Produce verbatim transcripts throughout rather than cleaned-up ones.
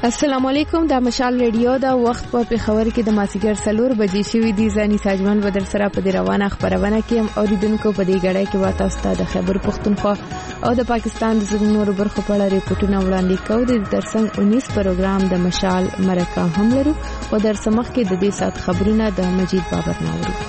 السلام علیکم. د مشال ریډیو دا وخت په پیښور کې د ماسیګر سلور بجې شوې دي. ځاني ساجمن بدر سره په دې روانه خبرونه کې هم اوریدونکو په دې غړای کې واته استاد خیبر پختونخوا او د پاکستان د نورو برخو په اړه ریپورتونه وړاندې کوي. د درسنګ انیس پروګرام د مشال مرکه هم لرو او در سمخ کې د دې سات خبرونه د مجید بابر ناوري.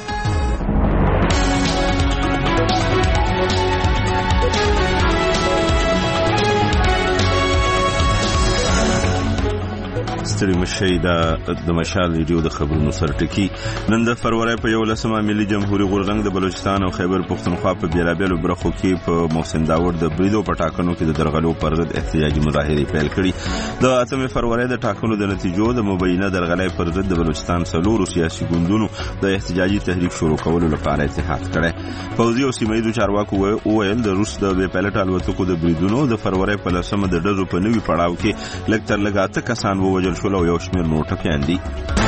ستړي مشي د مشال ریډیو د خبرونو سرټکی. نن د فروری په یولسمه ملي جمهوریت غورځنګ د بلوچستان او خیبر پختونخوا په بیلابیلو برخو کې په محسن داور د بریدو په ټاکنو کې د درغلو پر ضد احتجاجي مظاهرې پیل کړي. د اتمه فروری د ټاکنو د نتیجو د مبینه درغلې پر ضد د بلوچستان سلور سیاسي ګوندونو د احتجاجي تحریک شروع کولو لپاره اتحاد کړي. فوزي او سیمایي چارواکو وویل د روس د بې پایلټ الوتکو د بریدونو د فروری په لسمه د ډزو په نوي پړاو کې لږ تر لږه اته کسان ووژل شول او یو شمېر نور ټپیان دي.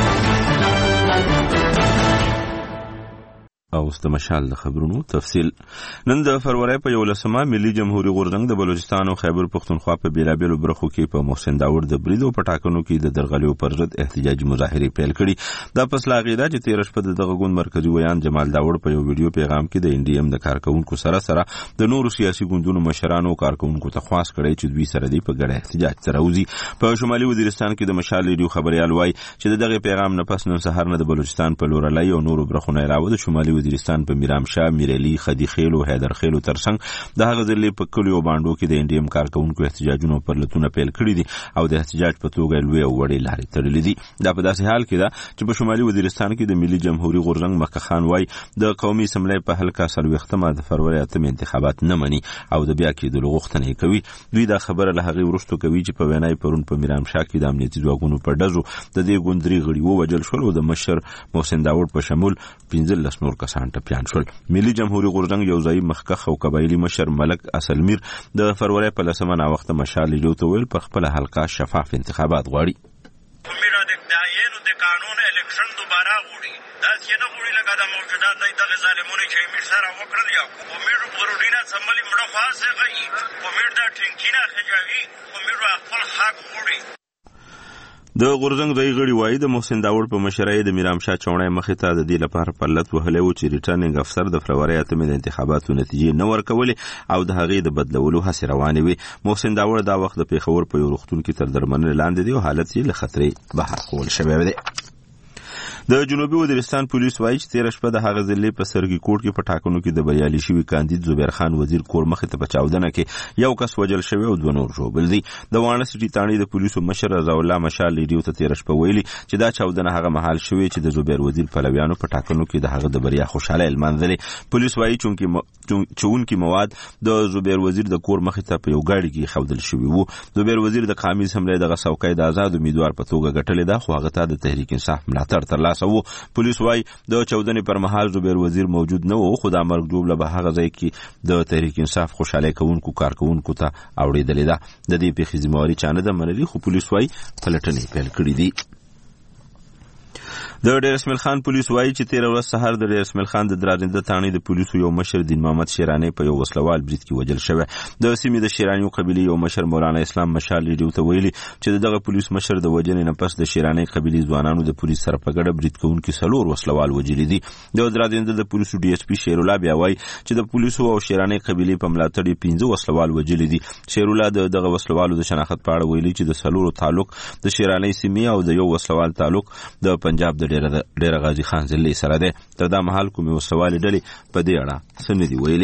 او د مشال د خبرونو تفصیل. نن د فروری په یولسمه ملي جمهوریت غورځنګ د بلوچستان او خیبر پختونخوا په بیلابیلو برخو کې په محسن داور د بریدو په ټاکنو کې د درغلیو پر ضد احتجاجي مظاهرې پیل کړي. دا پس لا غیدا چې تیر شپه د دغه ګوند مرکزی ویان جمال داور په یو ویډیو پیغام کې د انډي ام د کارکونکو سره سره د نورو سیاسي ګوندونو مشرانو کارکونکو ته خواست کړی چې دوی سره دی په ګډه احتجاج سره وزي. په شمالي وزیرستان کې د مشال ریډیو خبريال وایي چې دغه پیغام نه پس نن سهار نه د بلوچستان په لورلای او نورو برخو نه علاوه د شمالي وزیرستان په میرام شاه، میرعلی، خدی خیل او حیدر خیل ترڅنګ د هغه ځلې په کلیو باندې کې د انډیم کارکونکو احتجاجونو پر لتونه پیل کړي دي او د احتجاج په توګه لوی او وړې لارې تړلې دي. دا په داسې حال کې ده چې په شمالي وزیرستان کې د ملي جمهوریت غورځنګ مکه خان وای د قومي اسمبلی په حلقه سلوختمه د فروری اتم انتخابات نه مني او د بیا کېدلو غوښتنه کوي. دوی دا خبره له هغه وروسته کوي چې په وینای پرون په میرام شاه کې د امنیتي ځواکونو په ډزو د دې ګوندري غړي ووجل شول او د مشر محسن داور په شمول پنځلس نور کسان ټپیان شول. ملي جمهوریت غورځنګ یو ځای مخکخ او قبایلی مشر ملک اصلمیر د فروری په لسمه نا وخت مشال جو ته ویل پر خپل حلقه شفاف انتخابات غواړي. میرا د دایره د قانون الیکشن دوباره غوړي دا څنګه غوړي لکه د موجودات د ظالمونو چې امیر سره وکړل یا امیر ورودینا سملی مړه خاصه غي امیر دا ټینګینا خجاوي امیر خپل حق غوړي. د غورځنګ ځای غړي وایي د محسن داور په مشرۍ د میرام شاه چوڼۍ مخې ته د دې لپاره پرلت وهلی و چې ریټرنینګ افسر د فروری اتمې د انتخاباتو نتیجې نه ورکولې او د هغې د بدلولو هڅې روانې وي. محسن داور دا وخت د پېښور په یو روغتون کې تر درملنې لاندې دی او حالت یې له خطرې بهر کول شوی دی. د جنوبي وزیرستان پولیس وایي چې تیر شپه د هغه ځلې په سرګي کوټ کې په ټاکنو کې د بریالي شوي کاندید زبیر خان وزیر کور مخې ته په چاودنه کې یو کس وژل شوی او دوه نور ژوبل دي. د واڼه سټي تاڼې د پولیسو مشر رضا الله مشال ریډیو ته تیر شپه ویلي چې دا چاودنه هغه مهال شوې چې د زبیر وزیر پلویانو په ټاکنو کې د هغه د بریا خوشاله لمانځلې. پولیس وایي چې چونکی مواد د زبیر وزیر د کور مخې ته په یو ګاډي کې خودل شوی وو. زبیر وزیر د قامیز حمله د غسوکۍ د آزاد امیدوار په توګه ګټلې ده خو هغه ته د تحریک انصاف ملاتړ ترلاسه وو. پولیس وای د چودنې پر مهال زبیر وزیر موجود نه و خو د مرګ جوړه به هغه ځای کې د تحریک انصاف خوشاله کوونکو کارکونکو ته اوریدلې ده. د دې په خزماري چانه د منلي خو پولیس وای پلټنې پیل کړې دي. د ډیر اسماعیل خان پولیس وایي چې تیر ورځ سحر د ډیر اسماعیل خان د درازنده تاڼې د پولیسو یو مشر دین محمد شیرانی په یو وسلوال برید کې وژل شوی. د سیمې د شیرانی قبیله یو مشر مولانا اسلام مشال ریډیو ته ویلي چې دغه پولیس مشر د وجنې نه پس د شیرانی قبیله ځوانانو د پولیس سره په ګډه برید کوونکي سلور وسلوال وژلي دي. د درازنده د پولیسو ډي اس پی شیرالله بیا وایي چې د پولیسو او شیرانی قبیله په ملاتړ پنځه وسلوال وژلي دي. شیرالله دغه وسلوالو د شناخت په اړه ویلي چې د سلور تعلق د شیرانی سیمې او د یو وسلوال تعلق د پنجاب د ډیر غازی خان زلی سره ده. تر دا محل کومې وسوالې ډلې په دې اړه څه نه دي ویلي.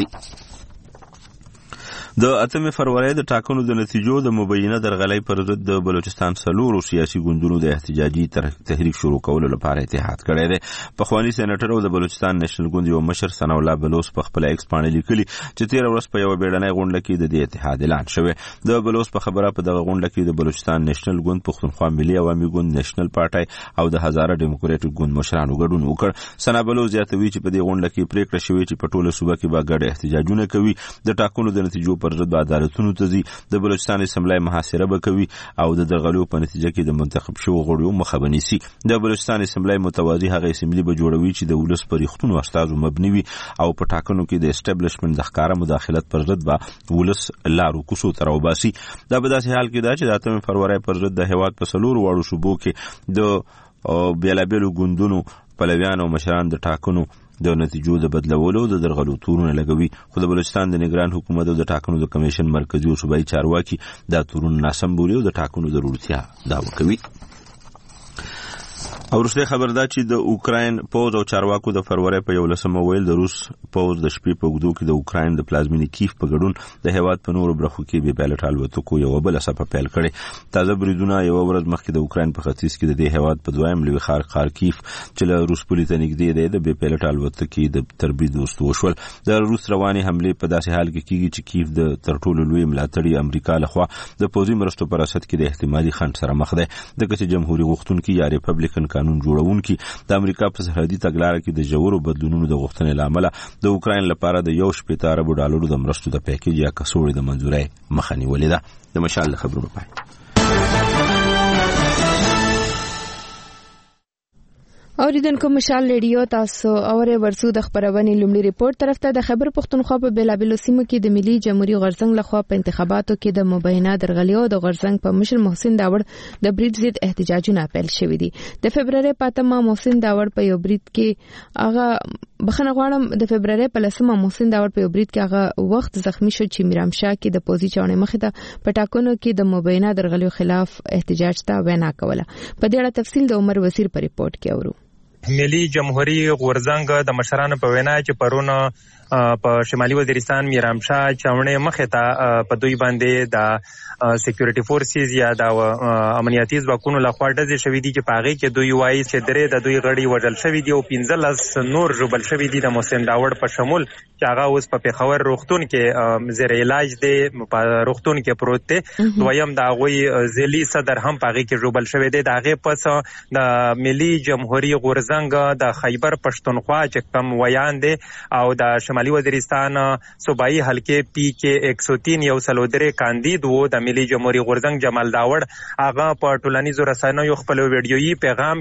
د اتمې فروری د ټاکنو د نتیجو د مبینه درغلۍ پر ضد د بلوچستان سلورو سیاسي ګوندونو د احتجاجي تحریک شروع کولو لپاره اتحاد کړی دی. پخوانی سېنیټر او د بلوچستان نېشنل ګوند یو مشر ثناء الله بلوچ په خپل ایکس باندې لیکلي چې تیر ورځ په یو بیړنۍ غونډه کې د دې اتحاد اعلان شوی. د بلوچ په خبره په دغه غونډه کې د بلوچستان نېشنل ګوند، پښتونخوا ملي عوامي ګوند، نېشنل پارټي او د هزاره ډیموکراټیک ګوند مشرانو ګډون وکړ. ثناء بلوچ زیاتوي چې په دې غونډه کې پریکړه شوې چې په ټوله صوبه کې به ګډ احتجاجونه کوي. د ټاکنو د نتیجو پر ضد عدالتونو ته ځي. د بلوچستان اسمبلی محاصره به کوي او د درغلیو په نتیجه کې د منتخب شوو غړیو مخه به نیسي. د بلوچستان اسمبلی متوازي هغه اسمبلی به جوړوي چې د ولس پر ریښتونو استازو مبني وي او په ټاکنو کې د اسټابلیشمنت د ښکاره مداخلت پر ضد به ولس لارو کوڅو ته راوباسي. دا په داسې حال کې ده چې د اتمې فروری پر ضد د هېواد په څلورو واړو صوبو کې د بېلابېلو ګوندونو پلویان او مشران د ټاکنو د نتیجو د بدلولو د درغلو تورونه لګوي. خو د بلوچستان د نگران حکومت او د ټاکنو د کمیشن مرکزي او صوبایي چارواکي دا تورونه ناسم بولي او د ټاکنو ضرورتیا دعوه کوي. او وروسته خبر ده چې د اوکراین پوز او چارواکو د فروری په یولسمه ویل د روس پوز د شپې په اوږدو کې د اوکراین د پلازمینې کیف په ګډون د هېواد په نورو برخو کې بې پیلوټه الوتکو یوه بله څپه پیل کړې. تازه بریدونه یوه ورځ مخکې د اوکراین په ختیځ کې د دې هېواد په دویم لوی ښار خارکیف چې له روس پولې ته نږدې دی د بې پیلوټه الوتکې د تربید وروسته وشول. د روس روانې حملې په داسې حال کې کېږي چې کیف د تر ټولو لوی ملاتړي امریکا لخوا د پوځي مرستو په رصد کې د احتمالي خنډ سره مخ دی، ځکه چې جمهوري غوښتونکي یا ریپبلیکن قانون جوړونکي د امریکا په سرحدي تګلاره کې د ژورو بدلونونو د غوښتنې له امله د اوکراین لپاره د یو شپېته اربو ډالرو د مرستو د پیکیج یا کڅوړې د منظورۍ مخه نیولې ده. د مشال د خبرونو پای. اوریدونکو مشال ریډیو تاسو اوره ورسو د خبرونې لومړی ریپورت طرف ته د خبر پښتونخوا په بیلابیلو سیمو کې د ملي جمهوریت غرزنګ لخوا په انتخاباتو کې د مبینه درغلیو د غرزنګ په مشر محسن داوړ د برید ضد احتجاجونه پیل شوې دي. د فبرवरी پاتمه محسن داوړ په یو برید کې هغه بخنه غواړم د فبرवरी په لسمه محسن داوړ په یو برید کې هغه وخت زخمی شو چې میرامشاه کې د پوزي چاونې مخې ته پټاکونو کې د مبینه درغلیو خلاف احتجاج ته وینا کوله. په دې اړه تفصیل د عمر وزیر په ریپورت کې اورو. ملي جمهوریت غورځنګ د مشرانو په وینا چې پرونه په شمالي وزیرستان میرامشاه چاونې مخې ته په دوی باندې د سکیورټي فورسز یا د امنیتي ځواکونو لخوا ډزې شوې دي چې په هغې کې دوی وایي چې درې د دوی غړي وژل شوي دي او پنځلس نور ژوبل شوي دي د محسن داوړ په شمول چې هغه اوس په پېښور روغتون کې زیر علاج دی، په روغتون کې پروت دی. دویم د هغوی ځلي صدر هم په هغې کې ژوبل شوی دی. د هغې پس د ملي جمهوریت غورځنګ د خیبر پښتونخوا چې کوم ویان دی او د شمالي وزیرستان صوبایي حلقې پی کې ایک سو تین یو سلو درې کاندید و د ملي جمهوریت غورځنګ جمال داوړ هغه په ټولنیزو رسنیو خپل ویډیویي پیغام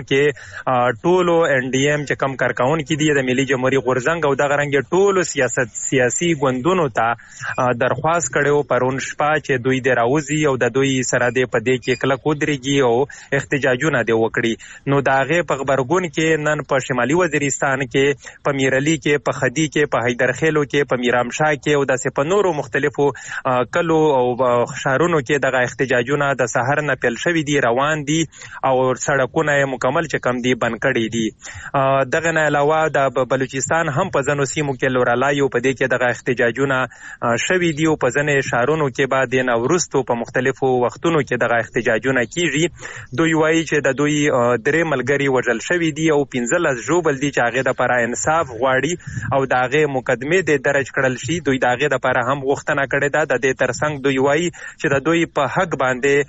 کې ټولو ان ډي ایم چې کم کارکونکي دي د ملي جمهوریت غورځنګ او دغه رنګ ټولو سیاست سیاسي ګوندونو ته درخواست کړو پرون شپه چې دوی د راوځي او د دوی سره د پدې کې کلک ودرېږي او احتجاجونه دی وکړي. نو د هغې په غبرګون کې نن په شمالي وزیرستان کې، په میرعلي کې، په خدي کې، په حیدرخیلو کې، په میرامشاه کې او داسې په نورو مختلفو کلو او ښارونو کې دغه احتجاجونه د سحر نه پیل شوي دي، روان دي او سړکونه یې مکمل چې کم دي بند کړي دي. دغه نه علاوه د بلوچستان هم په ځینو سیمو کې لورالایو په دې کې دغه احتجاجونه شوي دي او په ځینې ښارونو کې به د نه وروستو په مختلفو وختونو کې دغه احتجاجونه کیږي. دوی وایي چې د دوی درې ملګري وژل شوي دي او پنځلس ژوبل دي چې هغې دپاره انصاف غواړي او د هغې مقدمې د درج کړل شي. دوی د هغې دپاره هم غوښتنه کړې ده. د دې ترڅنګ دوی وایي چې د دوی په حق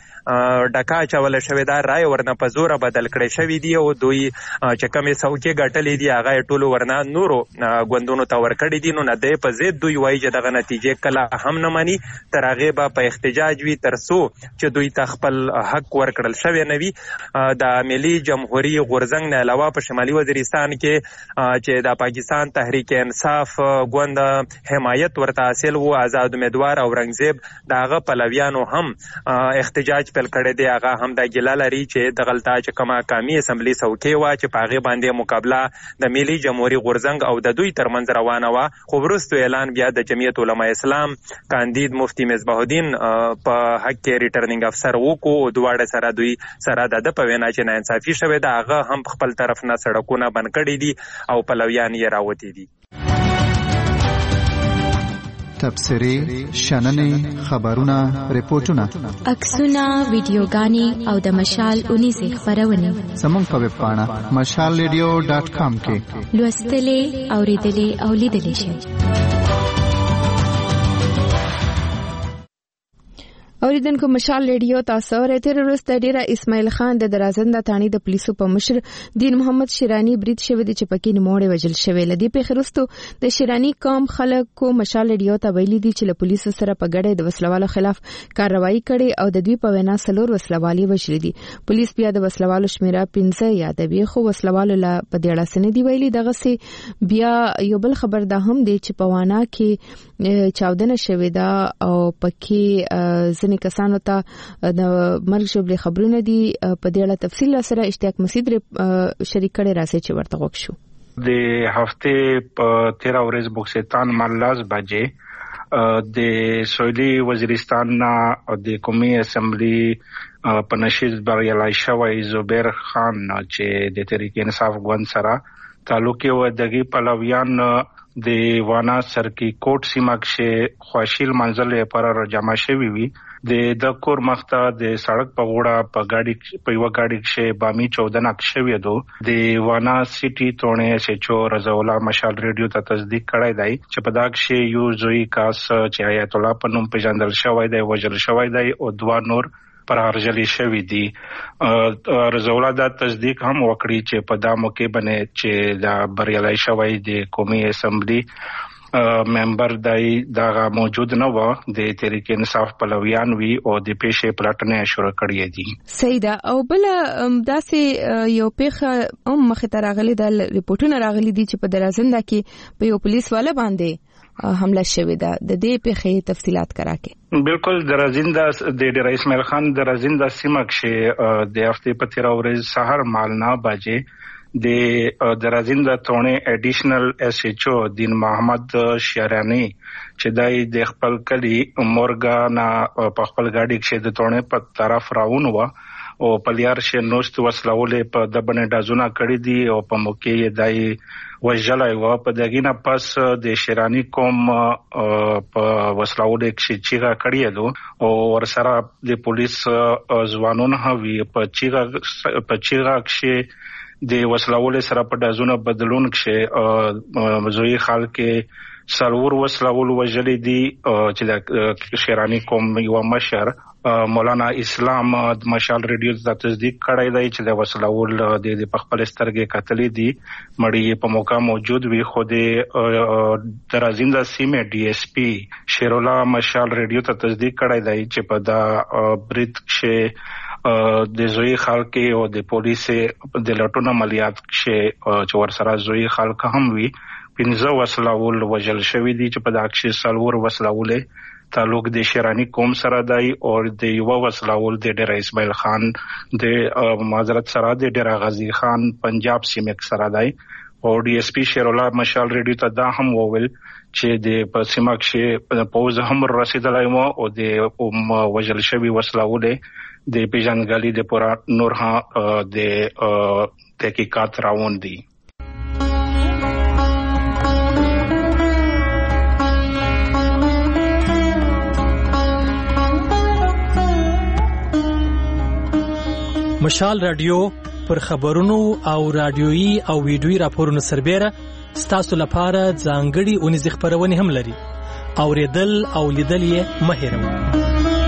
باندې ډکه اچوله شوې ده، رای ورنه په زوره بدل کړی شوي دي او دوی چې کومې څوکۍ ګټلې دي هغه یې ټولو ورنه نورو ګوندونو ته ورکړي دي. نو نه دی په ضد دوی وایي چې دغه نتیجې کله هم نه مني، تر هغې به په احتجاج وي تر څو چې دوی ته خپل حق ورکړل شوی نه وي. د ملي جمهوریت غورځنګ نه علاوه په شمالي وزیرستان کې چې د پاکستان تحریک انصاف ګوند حمایت ورته حاصل و، آزاد امیدوار اورنګزیب د هغه پلویانو هم احتجاج پیل کړی دی. هغه هم دا ګیله لري چې دغلته چې کومه قامي اسمبلي څوکۍ وه چې په هغې باندې مقابله د ملي جمهوریت غورځنګ او د دوی ترمنځ روانه وه، خو وروستو اعلان بیا د جمعیت علما اسلام کاندید مفتی مصباح الدین په حق کې ریټرنینګ افسر وکړو او دواړه سره دوی سره د ده په وینا چې ناانصافي شوې ده، هغه هم په خپل طرف نه سړکونه بند کړي دي او پلویان یې راوتي دي. تبصرې، شننې، خبرونه، ریپورتونه، عکسونه، ویډیوګانې او د مشال اونیزې خپرونې زموږ په ویب پاڼه مشال ریډیو ډاټ کام کې لوستلې، اورېدلې او لیدلې شئ. اوریدونکو مشال ریډیو تاسو راته ورسته ډیره اسماعیل خان د درازنده تانی د پولیسو په مشر دین محمد شیرانی برید شوی د چپکی نموړې وجل شوی لدی په خرستو د شیرانی قوم خلکو مشال ریډیو ته ویلي دي چې له پولیسو سره په ګډه د وسلوالو خلاف کارروایي کړي او د دوی په وینا سلور وسلوالي وشل دي. پولیس بیا د وسلوالو شمیره پنځه یادوي خو وسلوالو لا په دې اړه سن دی ویلي دغه سي بیا یو بل خبر ده هم دی چې په وانا کې چاودنه شوی دا او پکې ځنې کسانو ته د مرګ شوبلې خبرونه دي په دې اړه تفصیل سره اشتیاق مسعود شریک کړي راځي چې ورته وښو. د هفته په تیرا ورځ بوکستان مالاز بجې د سویلي وزیرستان د قومي اسمبلی په نشید بریالای شوی زبیر خان چې د تحریک انصاف ګوند سره تعلق و دغه پلویان د وانا سرکی کوټ سیمه کې خواشیل منزل پر جمع شوی وي د د کور مخته د سړک په غوړه په گاډي په یو گاډي کې بامي چودنه شوی دو د وانا سټي تونه سچو رضاولا مشال ریډیو ته تصدیق کړی دی چې په داک شی یو زوی کاس چې آیت الله په نوم پیژندل شوی دی وجل شوی دی او دوا نور پر ارجلی شوی دی. رضاولا دا تصدیق هم وکړي چې په دا موقع باندې چې دا بریالای شوی دی قومي اسمبلی ممبر دای دا موجود نه و د تحریک انصاف پلویان وی او د پیښې پلټنې شروع کړې دي. سیدا او بل داسې یو پیښه هم مخ ته راغلي د ریپورتونو راغلي دي چې په درازنده کې په یو پولیس والا باندې حمله شوې ده د دې پیښې تفصيلات کراکې. بالکل درازنده د رئیس اسماعیل خان درازنده سیمه کې د هفته په تیرا ورځ سحر مالنا بجې د درازنده تونه اډیشنل ایس ایچ او دین محمد شیرانی چې دای د خپل کلی مورګانا په خپل گاډي کې د تونه په طرف راون و او پلیار شه نوست وسلولې په دبنه دازونه کړې دي او په موقع یې دای وجلای و په دغینه پس د شیرانی کوم په وسلولې کې چیغه کړې دو او ورسره د پولیس ځوانون هوی په چیغه په چیغه کې د وسلوال سره په دازونه بدلون کې زوی خال کې سرور وسلوال وجلې دي چې د شیرانی قوم یو مشر مولانا اسلام د مشال ریډیو ته تصدیق کړی دی چې د وسلوال د خپل سترګې کتلې دي مړی په موقع موجود وي خو د درازنده سیمه ډي اس پی شیرولا مشال ریډیو ته تصدیق کړی دی چې په دا برید کې د زوی خلک او د پولیس د لټون عملیات کې چې ورسره زوی خلک هم وي پنځه وسلوال وجل شوی دي چې په داخل سلور وسلوالې تعلق د شیرانی قوم سره دی او د یو وسلوال د ډیر اسماعیل خان د معذرت سره د ډیر غازی خان پنجاب سیمه سره دی او ډي اس پی شیرولا مشال ریډیو ته دا هم وویل چې د پسیمه کې پوز هم رسیدلای مو او د وجل شوی وسلوالې د پیژنګالي د پورا نور ها د تحقیقات راوون دي. مشال رادیو پر خبرونو او رادیويي او ویډیويي راپورونو سربېره ستاسو لپاره ځانګړي اونیز خبرونه هم لري. اوریدل او لیدل یې مه هېروئ.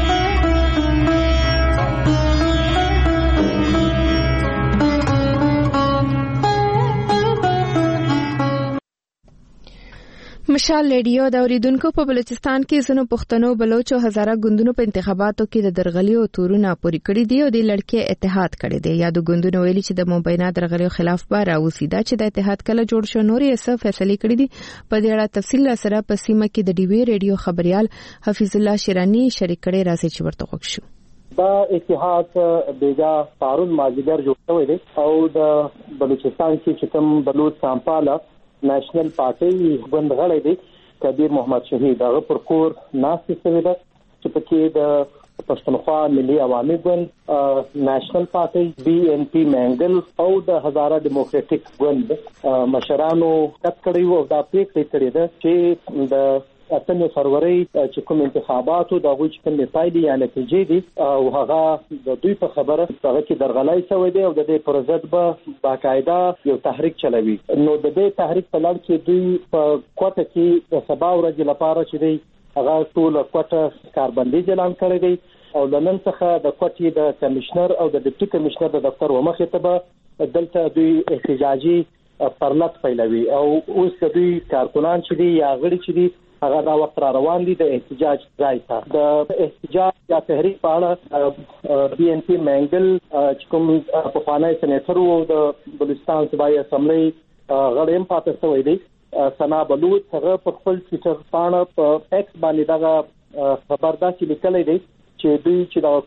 مشال ریډیو د اوریدونکو په بلوچستان کې زنو پښتنو بلوچو هزاره ګوندونو په انتخاباتو کې د درغلیو تورونه پوری کړی دی او د لړکې اتحاد کړی دی. یادو ګوندونو ویلي چې د مبینه درغلیو خلاف بار او سیدا چې د اتحاد کله جوړ شو نورې څه فیصله کړې دي. په دې اړه تفصیل سره په سیمه کې د ډي وی ریډیو خبريال حفیظ الله شیرانی شریک کړي راځي چې ورته وښو. دا اتحاد بیگا پارون مازیګر جوړ شوی دی او د بلوچستان کې چې کوم بلوچ سامپاله نېشنل پارټي بندغړې دي کبیر محمد شهید هغه پر کور ناسي سوي ده چې پکې د پښتونخوا ملي عوامي ګوند نېشنل پارټي بي ان پي منګل او د هزاره ډیموکراټک ګوند مشرانو کټ کړی وو دا پریکړه کړې ده چې د اتمه فروری چې کوم انتخاباتو د غوښ کوم پایلې یا نتیجې دي او هغه د دوی په خبره هغه کې درغلای شوی دی او د دې پر ضد به باقاعده یو تحریک چلوي. نو د دې تحریک په لړ کې دوی په کوټه کې د سبا ورځې لپاره چې دی هغه ټول کوټه کاربندي اعلان کړی دی او لنن څخه د کوټې د کمشنر او د ډیپټي کمشنر د دفتر ومخې ته به دلته دوی احتجاجي پرلط پیلوي او اوس د دوی کارکونان چې دي یا غړي چې دي هغه دا وخت را روان دي د احتجاج ځای ته. د احتجاج یا تحریک په اړه بي ان پي منګل چې کوم پخوانی سېنیټر وو د بلوچستان صوبایي اسمبلی غړی هم پاتې شوی دی ثنا بلوچ، هغه په خپل ټویټر باندې په ایکس باندې دا خبر دا چې لیکلی دی چې دوی چې د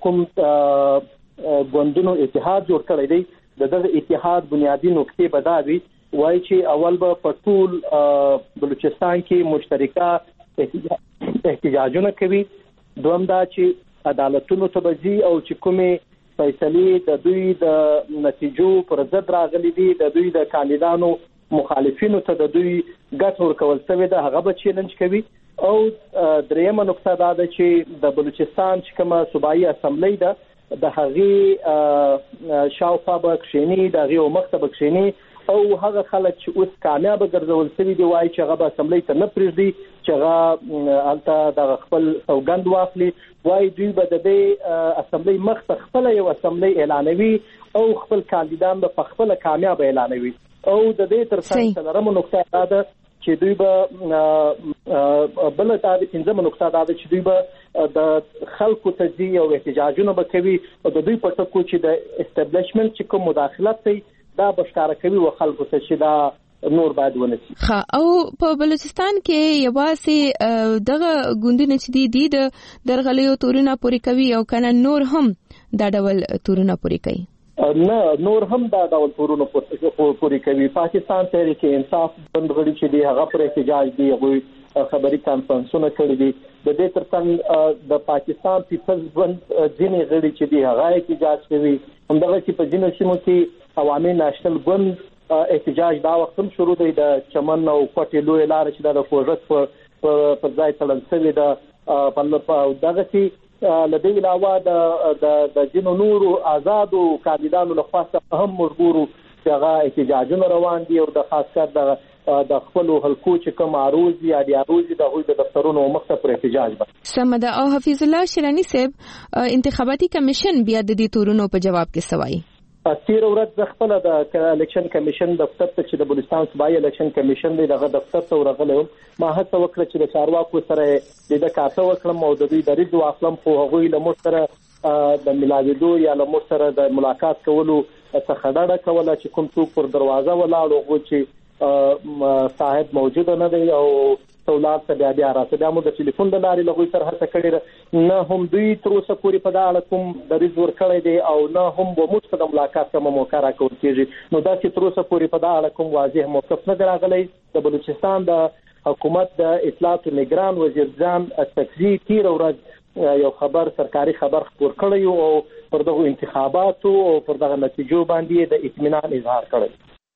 کوم ګوندونو اتحاد جوړ کړی دی د دغه اتحاد بنیادی نقطې به دا وي وایي چې اول به په ټول بلوچستان کې مشترکه احتجاجونه کوي، دویم دا چې عدالتونو ته به ځي او چې کومې فیصلې د دوی د نتیجو پر ضد راغلي دي د دوی د کاندیدانو مخالفینو ته د دوی ګټ ورکول شوی ده هغه به چیلنج کوي. او دریمه نقطه دا ده چې د بلوچستان چې کومه صوبایي اسمبلی ده د هغې شاوخوا به کښېني، د هغې مخ ته به کښېني او هغه خلک چې اوس کامیابه ګرځول شوي دي وایي چې هغه به اسمبلی ته نه پرېږدي چې هغه هلته د خپل سوګند واخلي، وایي دوی به د دې اسمبلی مخ ته خپله یو اسمبلی اعلانوي او خپل کاندیدان به په خپله کامیابه اعلانوي. او د دې تر څنګ څلورمه نقطه دا ده چې دوی به بل تا د پنځمه نقطه دا ده چې دوی به د خلکو ته ځي او احتجاجونه به کوي او د دوی په ټکو چې د اسټابلیشمنت چې کوم مداخلت دی دا به ښکاره کوي او خلکو ته چې دا نور باید ونسي. ښه، او په بلوچستان کې یوازې دغه ګوندونه چې دي دي د درغلیو تورونه پورې کوي او کنه نور هم دا ډول تورونه پورې کوي؟ نه، نور هم دا ډول تورونه پورې کوي. پاکستان تحریک انصاف ګوند غړي چې دي هغه پر احتجاج دي، هغوی خبري کانفرنسونه کړي دي. د دې ترڅنګ د پاکستان پیپلز ګوند ځینې غړي چې دي هغه احتجاج کوي. همدغه چې په ځینو سیمو کې عوامي ناشنل ګوند احتجاج دا وخت هم شروع دی د چمن او کوټې لوی لار چې د پروژیکټ په په ځای تړل شوی ده په دغه کې لدې علاوه د د جنو نورو آزادو کاندیدانو لخوا هم مجبورو چې هغه احتجاجونه روان دي او د خاص کر د د خپل حلقو چې کوم عروض یا د عروض د هغوی د دفترونو مخته پر احتجاج باندې سمده. او حفیظ الله شیرانی صاحب انتخاباتي کمیشن بیا د دې تورونو په جواب کې سوای تیر ورځ د خپل د الیکشن کمیشن دفتر ته چې د بلوچستان صوبایي الیکشن کمیشن دی دغه دفتر ته ورغلی وم، ما هڅه وکړه چې د چارواکو سره د کاته وکړم او د دوی دریځ واخلم، خو هغوی له موږ سره د ملاویدو یا له موږ سره د ملاقات کولو څخه ډډه کوله چې کوم څوک پر دروازه ولاړ هغوی چې صاحب موجود نه دی او سولار ته بیا بیا راځي دا مو د ټلیفون د لارې لغوي سره هڅه کړې نه هم دوی تر اوسه پورې په دا اړه کوم دریځ ورکړی دی او نه هم به موږ ته د ملاقات کوم موقع راکول کېږي. نو دا چې تر اوسه پورې په دا اړه کوم واضح موقف نه دی راغلی. د بلوچستان د حکومت د اطلاعات نگران وزیر جان تکزی تیر ورځ یو خبر سرکاري خبر خپور کړی او پر دغه انتخاباتو او پر دغه نتیجو باندې د اطمینان اظهار کړی.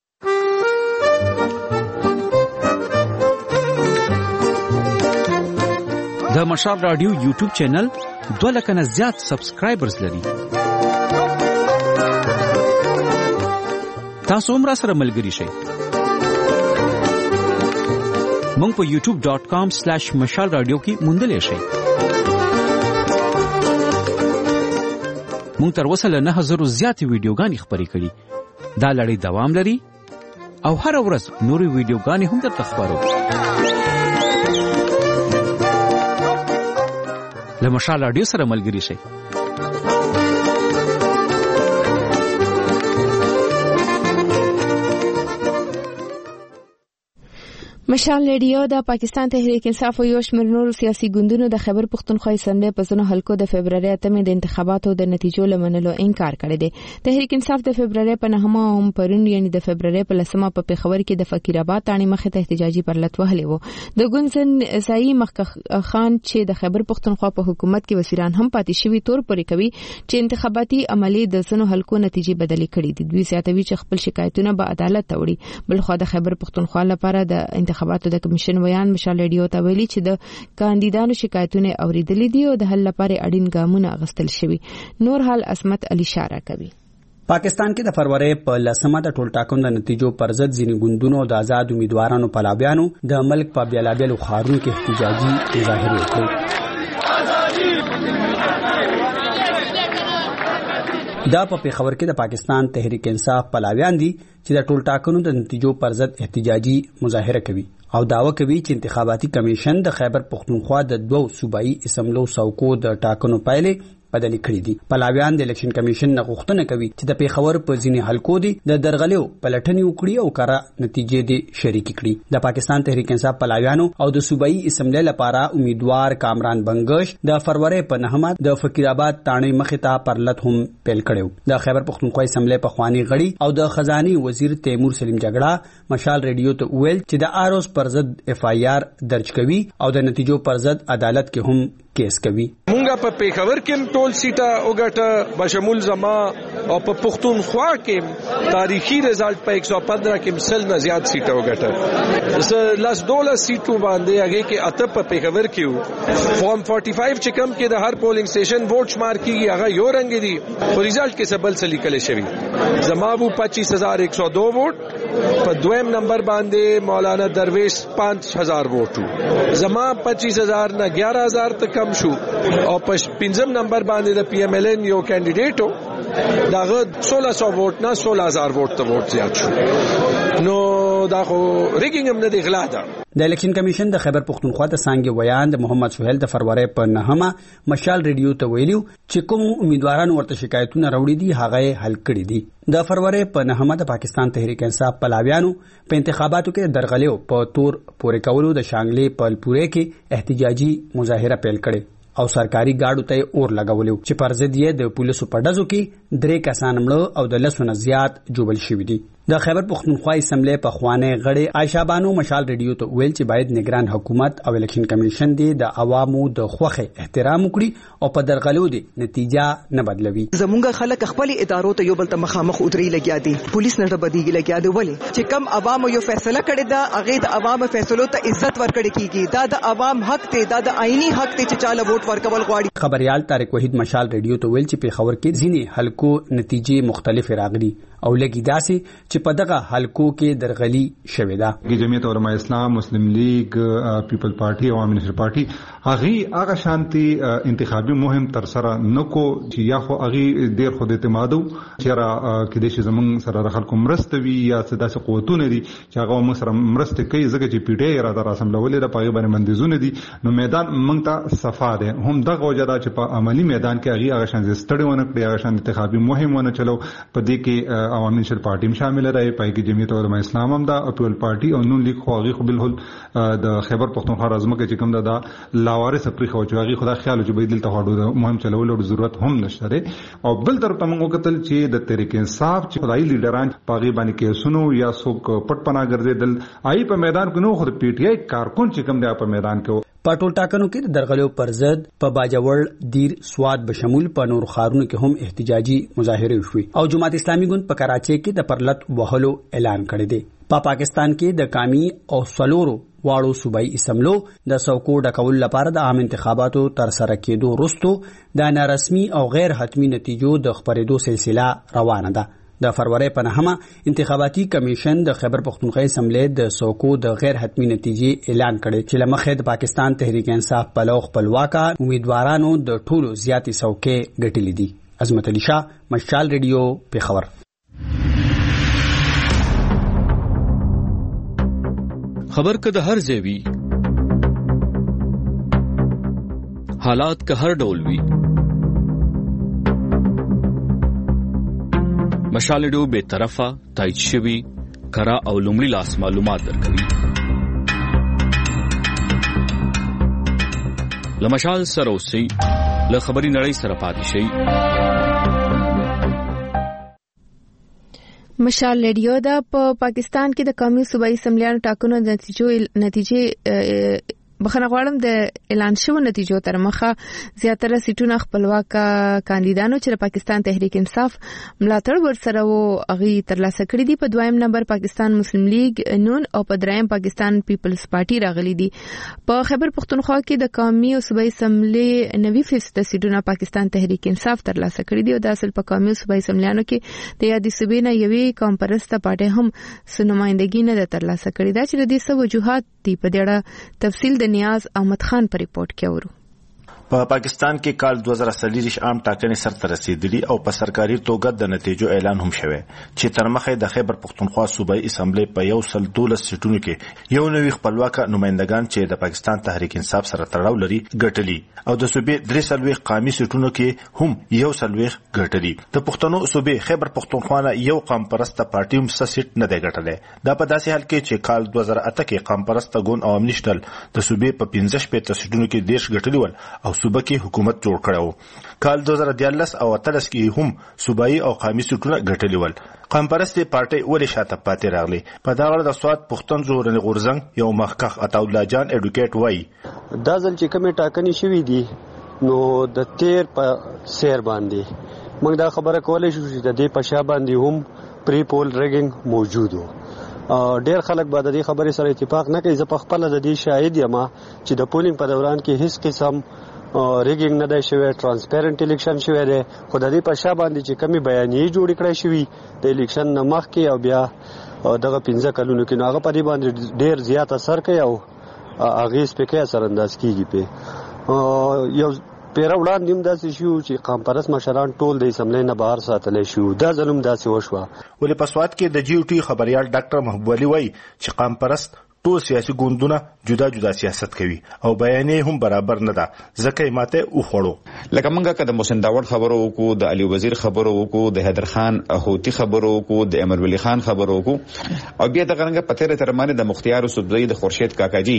د مشال رادیو یوټیوب چینل دوه لکه نه زیات سبسکرایبرز لري. تاسو هم را سره ملګري شئ. مونږ په یوټیوب ډاٹ کام سلیش مشال رادیو کې موندلی شئ. مونږ تر اوسه له نه زرو زیاتې ویډیوګانې خپرې کړي. دا لړۍ دوام لري او هر ورځ نورې ویډیوګانې هم درته خپرو. له مشال رادیو سره ملګري شئ. مشال رادیو د پاکستان تحریک انصاف او یو شمېر نورو سیاسي ګوندونو د خیبر پښتونخوا اسمبلی په ځینو حلقو د فبروري اتمې د انتخاباتو د نتیجو لمنلو انکار کړی دی. تحریک انصاف د فبروري په نهمه هم پرون یعنی د فبروري په لسمه په پیښور کې د فقیر آباد تاڼې مخې ته احتجاجي پرلط وهلی وو. د ګوند ځایي مخکښ خان چې د خیبر پښتونخوا په حکومت کې وزیران هم پاتې شوي تور پورې کوي چې انتخاباتي عملي د ځینو حلقو نتیجې بدلې کړي دي. دوی زیاتوي چې خپل شکایتونه به عدالت ته وړي. بلخوا د خیبر پښتونخوا لپاره د انتخاباتو د کمیشن ویان مشال رادیو ته ویلي چې د کاندیدانو شکایتونه اوریدلې دي او د حل لپاره اړین ګامونه اخیستل شوي. نور حال عصمت علي اشاره کوي. پاکستان کې د فروری په لسمه د ټول ټاکنو د نتیجو پر ضد ځینې ګوندونو د آزاد امیدوارانو پلابیانو د ملک په بیلابیلو ښارونو کې احتجاجي مظاهرې وکړې. دا په پیښور کې د پاکستان تحریک انصاف پلاویان دي چې د ټول ټاکنو د نتیجو پر ضد احتجاجي مظاهره کوي او داوا کوي چې انتخاباتي کمیشن د خیبر پختونخوا د دوو صوبایي اسمبلو څوکو د ټاکنو پایلې بدلې کړې دي. پلاویان د الیکشن کمیشن نه غوښتنه کوي چې د پیښور په ځینې حلقو دي د درغلیو پلټنې وکړي او کارا نتیجې دي شریک کړي. د پاکستان تحریک انصاف پلاویانو او د صوبایي اسمبلی لپاره امیدوار کامران بنگش د فروری په نهمه د فقیر آباد تانې مخې ته پرلط هم پیل کړو. د خیبر پختونخوا اسمبلی په خوانی غړي او د خزاني وزیر تیمور سلیم جګړه مشال ریډیو ته ویل چې د آروس پر ضد اف آی آر درج کوي او د نتیجو پر ضد عدالت کې هم کیس کوي. مونږه په پیښور کې ټول سیټه وګټه بشمول زما او په پختونخوا کې تاریخي رزلټ په ایک سو پندرہ کې مسل نه زیات سیټه وګټه. زه لاس دوله سیټو باندې هغه کې اته په پیښور کې وو. فارم پنځه پنځه چې کم کې د هر پولینګ سټیشن ووټ شمار کیږي هغه یو رنگ دي او رزلټ کې سبل سلی کله شوی. زما وو پچیس هزار ایک سو دو ووټ په دویم نمبر باندې مولانا درویش پانچ ہزار ووټ. زما پچیس ہزار نه گیارہ ہزار تک شو او په پنځم نمبر باندې د پی ایم ایل ان یو کینډیډیټو داغه سولہ سو ووټ نه سولہ ہزار ووټ ته ووټ زیات شو. نو دا خو ریګینګ هم نه دی غلا ده. د الیکشن کمیشن د خیبر پختونخوا د څنګه ویان د محمد سہیل د فروری په نهمه مشال ریډیو ته ویلو چې کوم امیدوارانو ورته شکایتونه راوړي دي هغه حل کړي دي. د فروری په نهمه د پاکستان تحریک انصاف پلاویانو په انتخاباتو کې درغلیو په تور پورې کولو د شانګلې په پورې کې احتجاجي مظاهره پیل کړي او سرکاري گاډو ته اور لګولیو چې پر ضد یې د پولیسو په ډزو کې درې کسان مړه او د لسو نه زیات جوړل شوي دي. د خیبر پختونخوا اسمبلی په خوانه غړي عائشہ بانو مشال ریډیو ته ویل چې باید نگران حکومت او الیکشن کمیشن دی د عوامو د خوخه احترام وکړي او په درغلو دي نتیجه نه بدلوي. زمونږ خلک خپل ادارو ته یو بل ته مخامخ ودري لګیا دي. پولیس نه بدیږي لګیا دي ولی چې کم عوام یو فیصله کړي دا هغه د عوام فیصلو ته عزت ورکړي کیږي. دا د عوام حق دی، دا د آئینی حق دی چې چاله ووټ ورکول غواړي. خبريال طارق وحید مشال ریډیو ته ویل چې په خبر کې ځینې حلقو نتیجې مختلف راغلي او لګی داسي چې په دغه حلقو کې درغلي شوې ده. جمعیت علماء اسلام، مسلم لیگ، پیپل پارټي، عوامي نشر پارټي هغه هغه شانتي انتخابي مهم تر سره نکو چې یا خو هغه ډیر خود اعتمادو چې را کې د شزمن سره خلکو مرستوي یا داسې قوتونه دي چې هغه موږ سره مرسته کوي ځکه چې پی ډی آی را در اسمبلولې د پاغي باندې مندزونه دي. نو میدان موږ ته صفا ده هم دغه وجدا چې په عملی میدان کې هغه هغه شان ستړي ونه کړی هغه شان انتخابي مهم ونه چلو. په دې کې عوامي نشر پارټي هم شامل راي پای کې جمعیت علماء اسلام هم دا پیپل پارټي او نون لیگ خو هغه بالکل د خیبر پختونخوا رازمه کې چې کوم دا لاوارث پرې خو چې هغه خدا خیال چې به دلته هډو مهم چلولو ضرورت هم نشته. او بل تر ته موږ کتل چې د تحریک انصاف چې خدای لیډران پاغي باندې کې سنو یا څوک پټ پنا ګرځیدل آی په میدان کې نو خو پی ټی آی کارکون چې کوم دی په میدان کې په ټول ټاکنو کې د درغلیو پر ضد په باجوړ، دیر، سواد بشمول په نور خارونو کې هم احتجاجي مظاهره وشوي او جماعت اسلامي ګوند په کراچۍ کې د پرلط وهلو اعلان کړی دی. په پا پاکستان کې د کامی او سلورو واړو صوبایي اسمبلو د څوکو ډکول لپاره د عام انتخاباتو تر سره کېدو وروسته د نارسمي او غیر حتمی نتیجو د خبرېدو سلسله روانه ده. د فروری په نهمه انتخاباتي کمیشن د خیبر پختونخوا اسمبلی د څوکو د غیر حتمی نتیجې اعلان کړي چې لمخې د پاکستان تحریک انصاف په لوخ خپلواکه امیدوارانو د ټولو زیاتې څوکې ګټلې دي. عظمت علي شاه، مشال ریډیو، پیښور. خبر که د هر ځای وي، حالات که هر ډول وي، مشال ریډیو به طرفه تایید شوی کرا او لومړی لاس معلومات درکوي. لمشال سره اوسئ، له خبري نړۍ سره پاتې شئ. مشال ریډیو دا په پا پاکستان کې د قومي صوبایي اسمبلیانو ټاکنو د نتیجو نتیجې بخنه غواړم د اعلان شوو نتیجو تر مخه زیاتره سیټونه خپلواک کاندیدانو چې د پاکستان تحریک انصاف ملاتړ ورسره وو هغه ترلاسه کړی دي. په دویم نمبر پاکستان مسلم لیگ نون او په دریم پاکستان پیپلز پارټي راغلي دي. په خیبر پختونخوا کې د قومي او صوبایي اسمبلی نوي فیصد سیټونه پاکستان تحریک انصاف ترلاسه کړی دي او د اصل په قومي او صوبایي اسمبلیانو کې د یادې صوبې نه یوې قوم پرسته پارټي هم سنمایندګي نه ترلاسه کړې ده چې د دې څه وجوهات دي. په دې اړه تفصیل د نیاز احمد خان پر ریپورت کې ورو. په پا پاکستان کې کال دوه زره څلور عام ټاکنې سرته رسیدلي او په سرکاري توګه د نتیجو اعلان هم شوی چې تر مخه د خیبر پختونخوا صوبایي اسمبلی په یو سل دولس سیټونو کې یو نوی خپلواک نمائندگان چې د پاکستان تحریک انصاف سره تړاو لري ګټلي او د صوبې درې سلويخ قامي سیټونو کې هم یو سلويخ ګټلي. د پښتنو صوبې خیبر پختونخوا نه یو قام پرسته پارټي هم سیټ نه دی ګټلی. دا په داسې حال کې چې کال دوه زره اته کې قام پرسته ګوند عوام نشنل د صوبې په پنځه شپږ سیټونو کې دیش ګټلي ول او صوبه کې حکومت جوړ کړو. کال دوه زره دیارلس او اتلس کې هم صوبایي او قامي سیټونه ګټلي ول. قام پرسته پارټي ولې شاته پاتې راغلي؟ په دا اړه د سواد پښتون زورنې غورزنګ یو مخکخ عطاالله جان اډوکیټ وایي دا ځل چې کومه ټاکنې شوې دي نو د تیر په سیر باندې موږ دا خبره کولای شو چې د دې په شا باندې هم پری پول ریګینګ موجود وو. ډیر خلک به د دې خبرې سره اتفاق نه کوي. زه په خپل د دې شاهد یم چې د پولینګ په دوران کې هیڅ قسم ریګینګ نه دی شوی، ترانسپیرنت الیکشن شوی دی. خو د دې په شا باندې چې کمی بیانیې جوړې کړې شوي د الیکشن نه مخکې او بیا دغه پنځه کلونو کې نو هغه په دې باندې ډیر زیات اثر کوي او اغیز پکې اثر انداز کیږي. په یو پیره وړاندې هم داسې شو چې قام پرست مشران ټول د اسمبلی نه بهر ساتلی شو. دا ظلم داسې وشوه. ولې په سواد کې د جی او ټي خبريال ډاکټر محبوب علي وایي چې قام پرست ټول سیاسي ګوندونه جدا جدا سیاست کوي او بیانې هم برابر نه ده ځکه یې ماته وخوړو. لکه موږ که د محسن داوړ خبرو وکړو، د علي وزیر خبرو وکړو، د حیدر خان هوتي خبرو وکړو، د امر ولی خان خبرو وکړو او بیا د غرنګ په تیره ترمانه د مختیار صوبزی د خورشید کاکاجي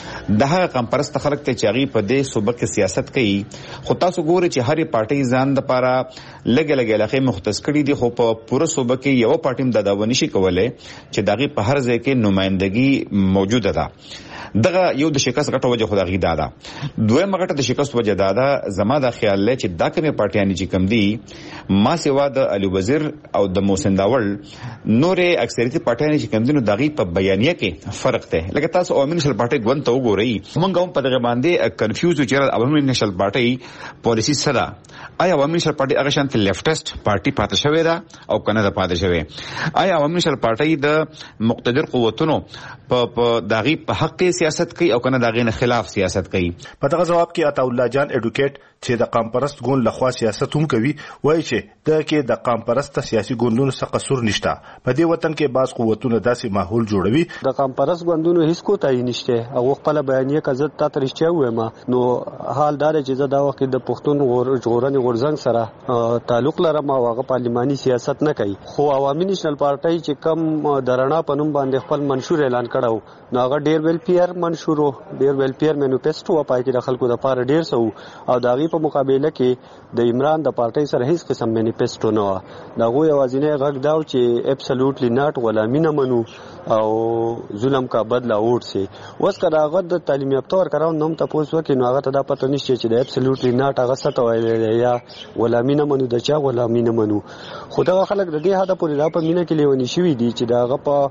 د هغه قام پرست خلک ته چاغي په دې صوبه کې سیاست کوي. خو تاسو ګورئ چې هرې پارټي ځان د لپاره لګ لګ علاقې مختص کړي دي، خو په پوره صوبه کې یو پارټي هم د داو نشي کولای چې دغه په هر ځای کې نمائندګي موجوده ده. دغه یو د شکست غټه وجه خدای غي دادا. دویمه غټه د شکست وجه دادا زما د خیال لې چې دا کومه پارټیان چې کم دي ما سیوا د علي وزیر او د محسن داوړ نورې اکثریت پارټیان چې کم دي نو دغه په بیانیه کې فرق دی. لکه تاسو عوامي نشل پارټي ګوند ته وګورئ موږ هم په دغه باندې کنفیوز چې عوامي نشل پارټي پالیسی سره آیا عوامي نشل پارټي هغه شانت لیفټست پارټي پاتې شوی دا او کنه دا پاتې شوی؟ آیا عوامي نشل پارټي د مقتدر قوتونو په دغه په حق سیاست کوي او کنه دغه خلاف سیاست کوي؟ په دغه جواب کې عطاالله جان اډوکیټ چې د قام پرست ګوند لخوا سیاست هم کوي وایي چې د کې د قام پرست سیاسي ګوندونو څخه قصور نشته. په دې وطن کې بعض قوتونه داسې ماحول جوړوي. د قام پرست ګوندونو هیڅ کوتای نشته. هغه خپل بیانیه کزت تا ترشته وایم نو حال دار چې زه دا وخت د پښتون غورنې غورزنګ سره تعلق لرم او هغه پارلماني سیاست نه کوي. خو عوامي نېشنل پارټي چې کم درنا پنوم باندې خپل منشور اعلان کړو نو هغه ډیر ویل پیر منشورو ډیر ویل پیر مینیفیسټو پای کې د خلکو د پاره ډیر سو او داغي په مقابله کې د عمران د پارټي سره هیڅ قسم مینیفیسټو نه و. دا غو یوازینه غږ داو چې ابسولوټلی ناٹ غلامی نه منو او ظلم کا بدلا ووټ سي. وس کړه هغه د تعلیم یافته ور کراو نوم تاسو وکړي نو هغه ته دا پته نشته چې د ابسولوټلی ناٹ هغه څه ته وایي یا غلامی نه منو د چا غلامی نه منو. خدای خلک د دې هدا پورې را په مینه کې لیونی شوی دي چې دا هغه په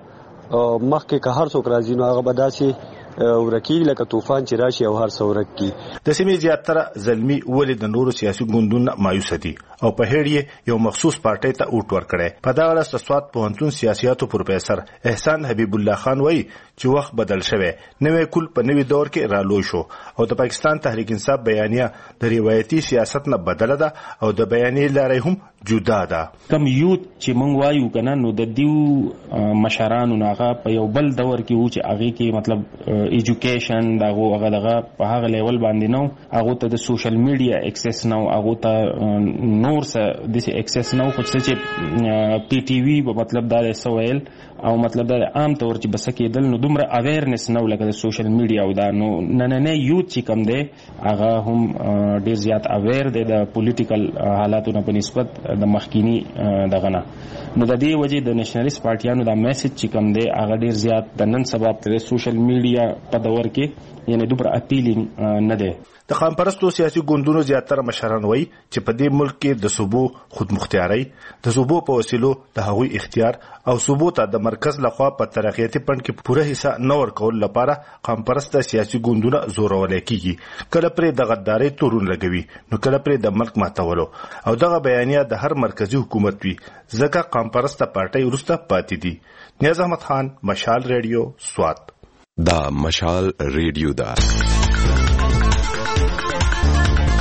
مخکې که هر څوک راځي نو هغه به داسې ورکی لکه طوفان چې راشي او هر څو ورکی. د سیمې زیاتره زلمی ولې د نورو سیاسي ګوندونو مایوس دي او په هېړ یو مخصوص پارټي ته اوټ ورکړي. په دا اړه سواد پوهنتون سیاسياتو پروفیسور احسان حبیب الله خان وایي چې وخت بدل شوی، نوې کول په نوې دور کې رالوي شو او د پاکستان تحریک انصاف بیانیه د روایتي سیاست نه بدله ده او د بیانیې لارې هم جدا ده. کم یوت چې مونږ وایو کنه نو د دیو مشرانو ناغه په یو بل دور کې و چې هغه کې مطلب ایجوکیشن دغه هغه دغه په هغه لیول باندې نو هغه ته د سوشل میډیا اکسس نو هغه ته نور څه د اکسس نو خو چې پی ټی وی په مطلب دا سوال او مطلب دا عام طور چې بس کېدل نو دومره اویرنس نو لکه د سوشل میډیا او دا نو نه نه نه یوت چې کم دی هغه هم ډیر زیات اویر دی د پولیټیکل حالاتو په نسبت د مخکینی دغه نه. نو د دې وجه د نېشنلیست پارټیانو دا میسج چې کم دی هغه ډیر زیات د نن سبا په سوشل میډیا په دور کې یعنی دومره اپیلینګ نه دی. د قام پرستو سیاسي ګوندونو زیاتره مشران وایي چې په دې ملک کې د صوبو خودمختیاري، د صوبو په وسیلو د هغوی اختیار او صوبو ته د مرکز لخوا په ترقیاتي پند کې پوره حصہ نه ورکول لپاره قام پرسته سیاسي ګوندونه زورول کیږي. کله پرې د غداري تورون لګوي نو کله پرې د ملک ماتولو او دغه بیانیه د هر مرکزی حکومت وي ځکه قام پرسته پارټي ورسته پاتې دي. نیاز احمد خان، مشال ریډیو، سوات. دا مشال ریډیو دا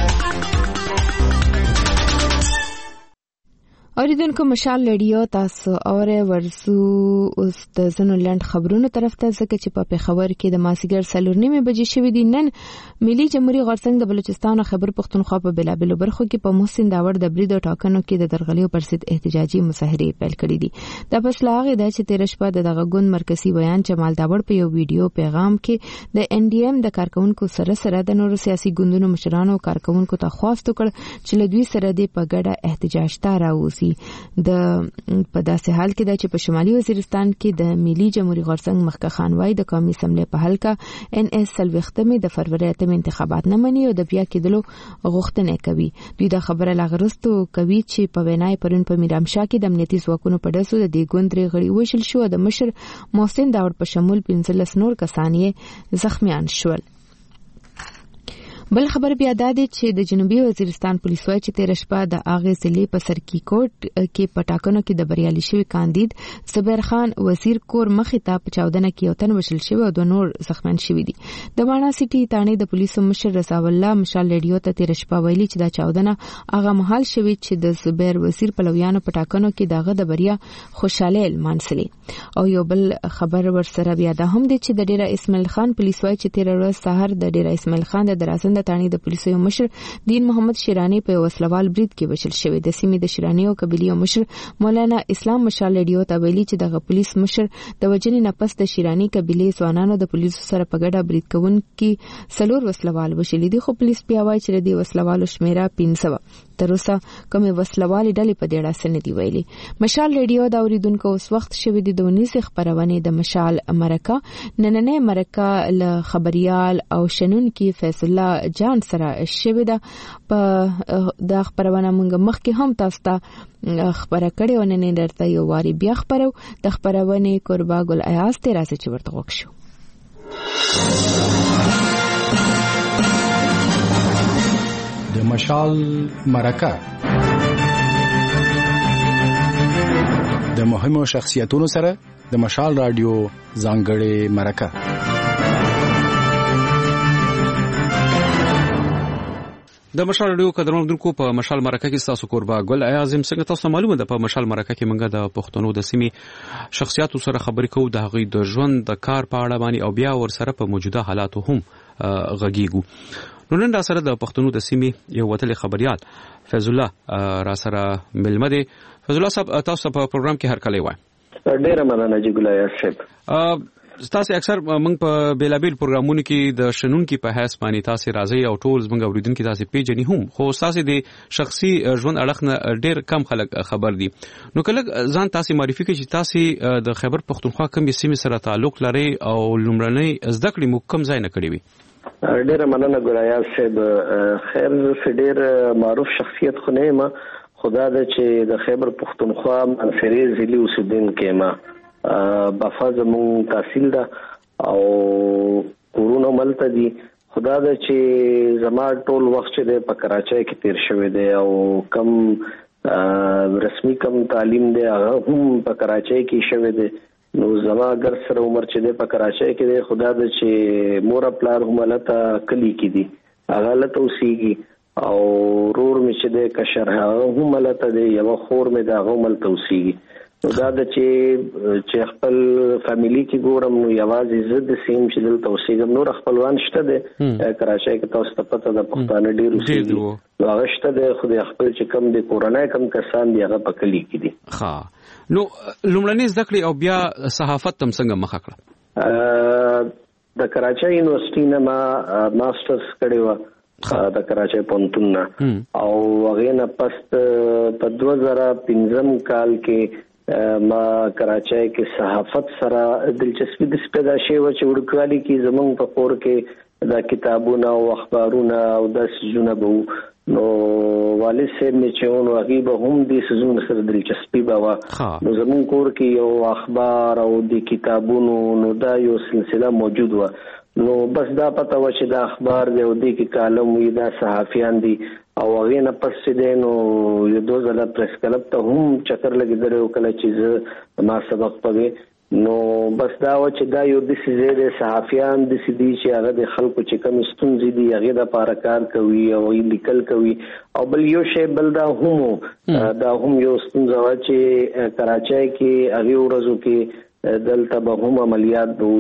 اوریدونکو مشال رادیو تاسو اوره ورسو اوس د زنو لند خبرونو طرف ته ځکه چې په خبر کې د ماسیګر سلور نیمه بجې شوې دي. نن ملي جمهوریت غورځنګ د بلوچستان او خیبر پختونخوا په بلابلو برخو کې په محسن داور د برید او ټاکنو کې د درغلیو پر ضد احتجاجي مظاهرې پیل کړې دي. د فیصله هغه ده چې تیر شپه د دغه ګوند مرکزی بیان جمال داور په یو ویډیو پیغام کې د ان ډي ام د کارکونکو سره سره د نورو سیاسي ګوندونو مشرانو او کارکونکو ته خواست وکړ چې له دوی سره د په ګډه احتجاج ته راوځي. د په داسې حال کې دا چې په شمالي وزیرستان کې د ملي جمهوریت غورځنګ مخکښ خانوای د قومي اسمبلی په حل کې ان اس سلوختمه د فروری اتم انتخابات نه مني او د بیا کېدلو غوښتنه کوي. دوی دا خبره لاغرستو کوي چې په وینای پرون په میرامشاه کې د امنیتي ځواکونو په دسو د دې ګوندري غړي وشل شو. د مشر محسن داور په شمول پنځلس نور کسان یې زخمیان شول. بل خبر بیا دا دی چې د جنوبي وزیرستان پولیس وايي چې تیر شپه د اغه ضلع په سرکی کوټ کې پټاکنو کې د بریالي شوی کاندید زبیر خان وزیر کور مخې ته په چاودنه کې یو تن وشل شوی او د نور زخمیان شوی دي. د باڼه سټي تانه د پولیسو مشر رضا الله مشال رادیو ته تیر شپه ویلي چې دا چاودنه هغه محل شوی چې د زبیر وزیر په لویانو پټاکنو کې دغه د بریا خوشاله مانسلي. او یو بل خبر ورسره بیا دا هم دی چې د ډیره اسماعیل خان پولیس وايي چې تیر ورځ سحر د ډیره اسماعیل خان د درازن د تانی د پولیسو یو مشر دین محمد شیرانی په وسلوال برید کې وشل شوی. د سیمې د شیرانی او قبيلي یو مشر مولانا اسلام مشال رادیو ته ویلي چې دغه پولیس مشر د وجنې نفس د شیرانی قبيلي ځوانانو د پولیسو سره په ګډه برید کوونکي سلور وسلوال وشل دي. خو پولیس بیا وایي چې د وسلوالو شمیره پنځه تر اوسه کومه وسلوالي ډلې په ډېر اسنه دی ویلي. مشال رادیو دا اوریدونکو اوس وخت شوی د دونیس خبرونه د مشال مرکه نننې مرکه ل خبريال او شنن کې فیصل الله جان سره شوی ده. په د خبرونه مونږ مخکې هم تاسو ته خبره کړې و نن درته یو واری بیا خبرو د خبرونه قربا ګل ایاز ته راځي چې ورته وښو. د مشال مرکه د مهمو شخصیتونو سره د مشال رادیو ځانګړې مرکه. د مشال رادیو قدرمنونکو په مشال مرکه کې تاسو قربا ګل اعظم څنګه تاسو معلومه ده په مشال مرکه کې منګه د پښتنو د سیمې شخصیتو سره خبرې کوو د هغې د ژوند د کار په اړه باندې او بیا ور سره په موجوده حالاتو هم غږیږو. نو نن را سره د پښتنو د سیمې یو وتلې خبريال فیض الله را سره ملمه دي. فیض الله صاحب تاسو په پروګرام کې هر کله وای. ډیره مننه جی ګل ایاز صاحب. تاسو اکثر موږ په بیلابیل پروګرامونو کې د شنونکو په حساب باندې تاسو راځي او ټول موږ اوریدونکو تاسو پیژنې هم خو تاسو د شخصي ژوند اړه نه ډیر کم خلک خبر دي. نو کله ځان تاسو معرفي کړئ چې تاسو د خیبر پختونخوا کوم سیمه سره تعلق لري او لومړنۍ زده کړې مو کوم ځای نه کړې وي. ډیره مننه ګل ایاز صاحب. خیر فډیر معروف شخصیت خو نه ما خدا د چې د خیبر پختونخوا منفري ضلع اوسیدونکو ما بفاز مون تحصیل ده او کورونه ملته دي. خدا د چې زما ټول وخت چې په کراچۍ کې تیر شوی دی او کم رسمي کم تعلیم دی هغه هم په کراچۍ کې شوی دی. نو زما اگر سره عمر چې په کراچۍ کې دی خدا د چې مور پلار هم لته کلی کې دي هغه لته اوسېږي او رور می چې د کشر هغه هم لته دی یو خور می دا هغه ملته اوسېږي. نو دا د چې چې خپل فیملی کې ګورم نو یوازې زه د سیم چې دلته اوسېږم نور خپلوان شته دی کراچۍ کې تاسو ته پته د پښتانه ډېر اوسېږي نو هغه شته دی خو د خپل چې کم د کورنۍ کم کسان دی هغه په کلي کې دي. ښه نو لومړنۍ زده کړې او بیا صحافت تم څنګه مخه کړه؟ د کراچۍ یونیورسيټي نه ما ماسترز کړی و د کراچۍ پونتون نه او هغې نه پس په دوه زره پنځم کال کې ما کراچۍ کې صحافت سره دلچسپي د پیدا شوه چې وړکوالي کې زمونږ په کور کې د کتابونو او اخبارونو او د سيزونه بو نو والد صاحب می چې نو هغه به هم د سيزونه سره دلچسپي باوا نو زمونږ کور کې یو اخبار او د کتابونو نو دا یو سلسله موجود و. نو بس دا پته و چې دا اخبار دی او د کې کالم وي دا صحافیان دي او هغه نه پس دې نو یو دوه ځله پریس کلب ته هم چکر لګیدل او کله چې ما سبق پوي نو بس دا و چې دا یو د سیزه صحافیان د سیدی چې هغه د خلکو چې کوم ستونزې دي هغه د پاره کار کوي او لیکل کوي او بل یو شی بل دا هم دا هم یو ستونزه و چې کراچۍ کې هغه ورځو کې دلته به هم عملیات وو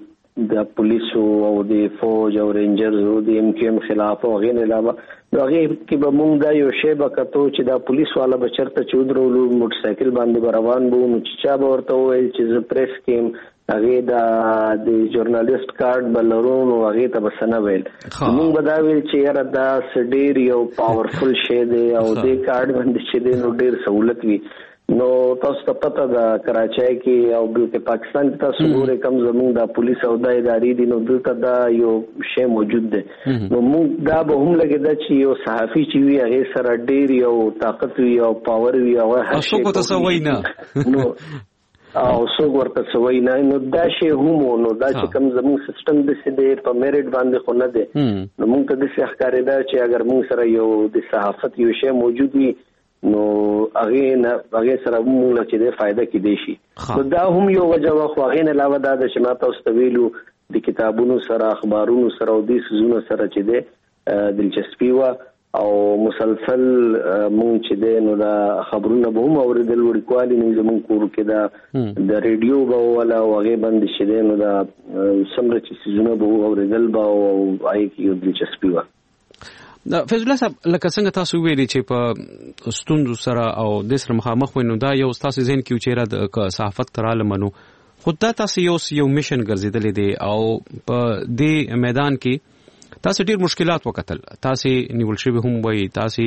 د پولیسو او د فوج او رینجرز او د ام کیو ام خلاف او غیر علاوه نو هغه کې به مونږ دا یو شی به کتو چې دا پولیس والا به چرته چودرولو موټر سایکل باندې روان وو نو چې چا به ورته وویل چې زه پریس کې هغه دا د ژورنالیست کارت بلرون او هغه ته بسنه ویل مونږ به دا ویل چې یاره دا سډیر یو پاورفل شی دی او د کارت باندې چې دی نو ډیر سہولت وي نو تاسو ته پته ده کراچۍ کې او بلکې پاکستان کې تاسو ګورئ کم زموږ د پولیس او د ادارې دي نو دلته دا یو شی موجود دی نو موږ دا به هم لګیدا چې یو صحافي چې وي هغه سره ډیر یو طاقت وي او پاور وي او هر شي کو تاسو واینا نو او څو ورته سوي نه نو دا شی هم نو دا چې کم زموږ سیستم د سیده په میرټ باندې خو نه دی نو موږ ته د څه ښکارېدا چې اگر موږ سره یو د صحافت یو شی موجود وي نو هغه نه هغه سره موږ چې د فائدہ کې دی شي نو دا هم یو وجه واخو هغه نه علاوه دا د شمات او استویلو د کتابونو سره اخبارونو سره او د سيزونو سره چې د دلچسپي وا او مسلسل مونږ چې د نو دا خبرونه به هم اوریدل ورکوالي نو زمونږ کور کې دا د ریډیو به ولا هغه باندې چې د نو دا سمره چې سيزونه به اوریدل به او آی کې دلچسپي وا دا فیض الله صاحب لکه څنګه تاسو ویلي چې په ستوندو سره او د سره مخامخ وینو دا یو تاسو ذهن کې چیرې د صحافت تراله منو خود دا تاسو یو یو میشن ګرځیدل دي او په دې میدان کې تاسو ډیر مشکلات وکتل تاسو نیول شوی هم وای تاسو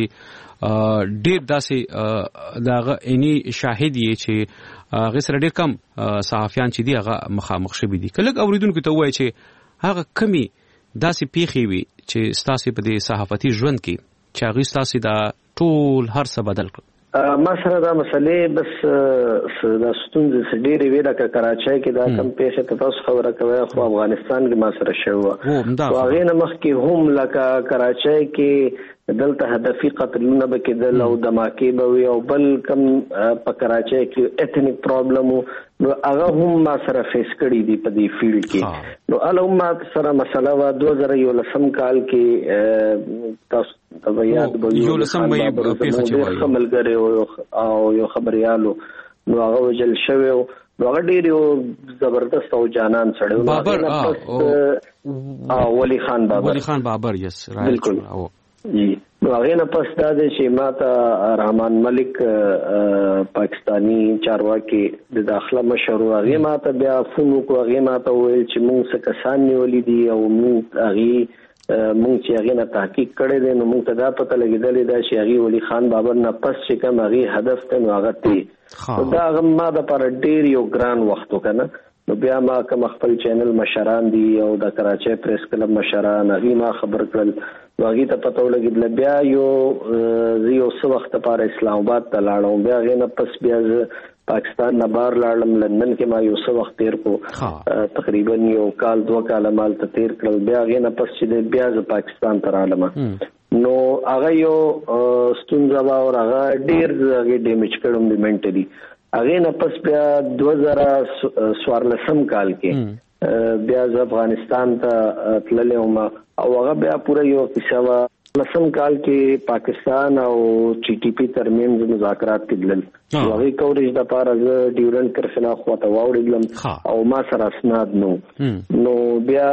ډیر داسې داغه اني شاهد یې چې غیر ډیر کم صحافیان چې دی هغه مخامخ شوی دي کله اوریدونکو ته وای چې هغه کمی داسې پیخي وي چې ستاسو په دې صحافتي ژوند کې چې هغه ستاسو دا ټول هر څه بدل کړ ما سره دا مسلې بس د ستونزې سډيري ویره ک کراچۍ کې دا کم پیښه ته تاسو خبره کوي خو افغانستان کې ما سره شوه او هغه نه مخکې هم لکه کراچۍ کې دلته هدفي قتلونه به کېدل او دماکې به وي او بل کم په کراچۍ کې ایتنیک پرابلم نو هغه هم ما سره فیس کړی دی په دې فیلډ کې نو الوم ما سره مسله وا دوه زره یو لسم کال کې تاسو ته یاد به یو لسم به پیښه چې وایي او یو خبريالو نو هغه وجل شوی نو هغه ډیر یو زبردست او جانان سره بابر او ولی خان بابر ولی خان بابر یس بالکل نو هغه نه پس دا چې ماته رحمان ملک پاکستانی چارواکي د داخله مشر هغه ماته بیا فونو کو هغه ماته ویل چې موږ څه کسان نیولې دي او موږ هغه موږ چې هغه نه تحقیق کړی دی نو موږ ته دا پته لګیدلې دا چې هغه ولی خان بابر نه پس چې کوم هغه هدف ته نو هغه تی دا هغه ما د پر ډیر یو ګران وخت وکنه نو بیا ما کوم خپل چینل مشران دي او د کراچۍ پریس کلب مشران هغه ما خبر کړل واغې ته پته ولګیدل بیا یو زیو څو وخت لپاره اسلام آباد ته لاړم بیا غینه پس بیا پاکستان نه بار لاړم لندن کې ما یو څو وخت تیر کو تقریبا یو کال دوه کال مال ته تیر کړل بیا غینه پس چې بیا ز پاکستان ته رالم نو هغه یو ستونزه وا او هغه ډیر هغه ډیمیج کړم د منټلی هغه نه پس بیا دوه زره سوارلسم کال کې بیا ز افغانستان ته تللې وم او هغه بیا پوره یو کیسه وا لسم کال کې پاکستان او ټي ټي پی ترمنځ مذاکرات کېدل هغه کوریج د پاره ز ډیورنډ کرفنا خواته واوړم او ما سره اسناد نو نو بیا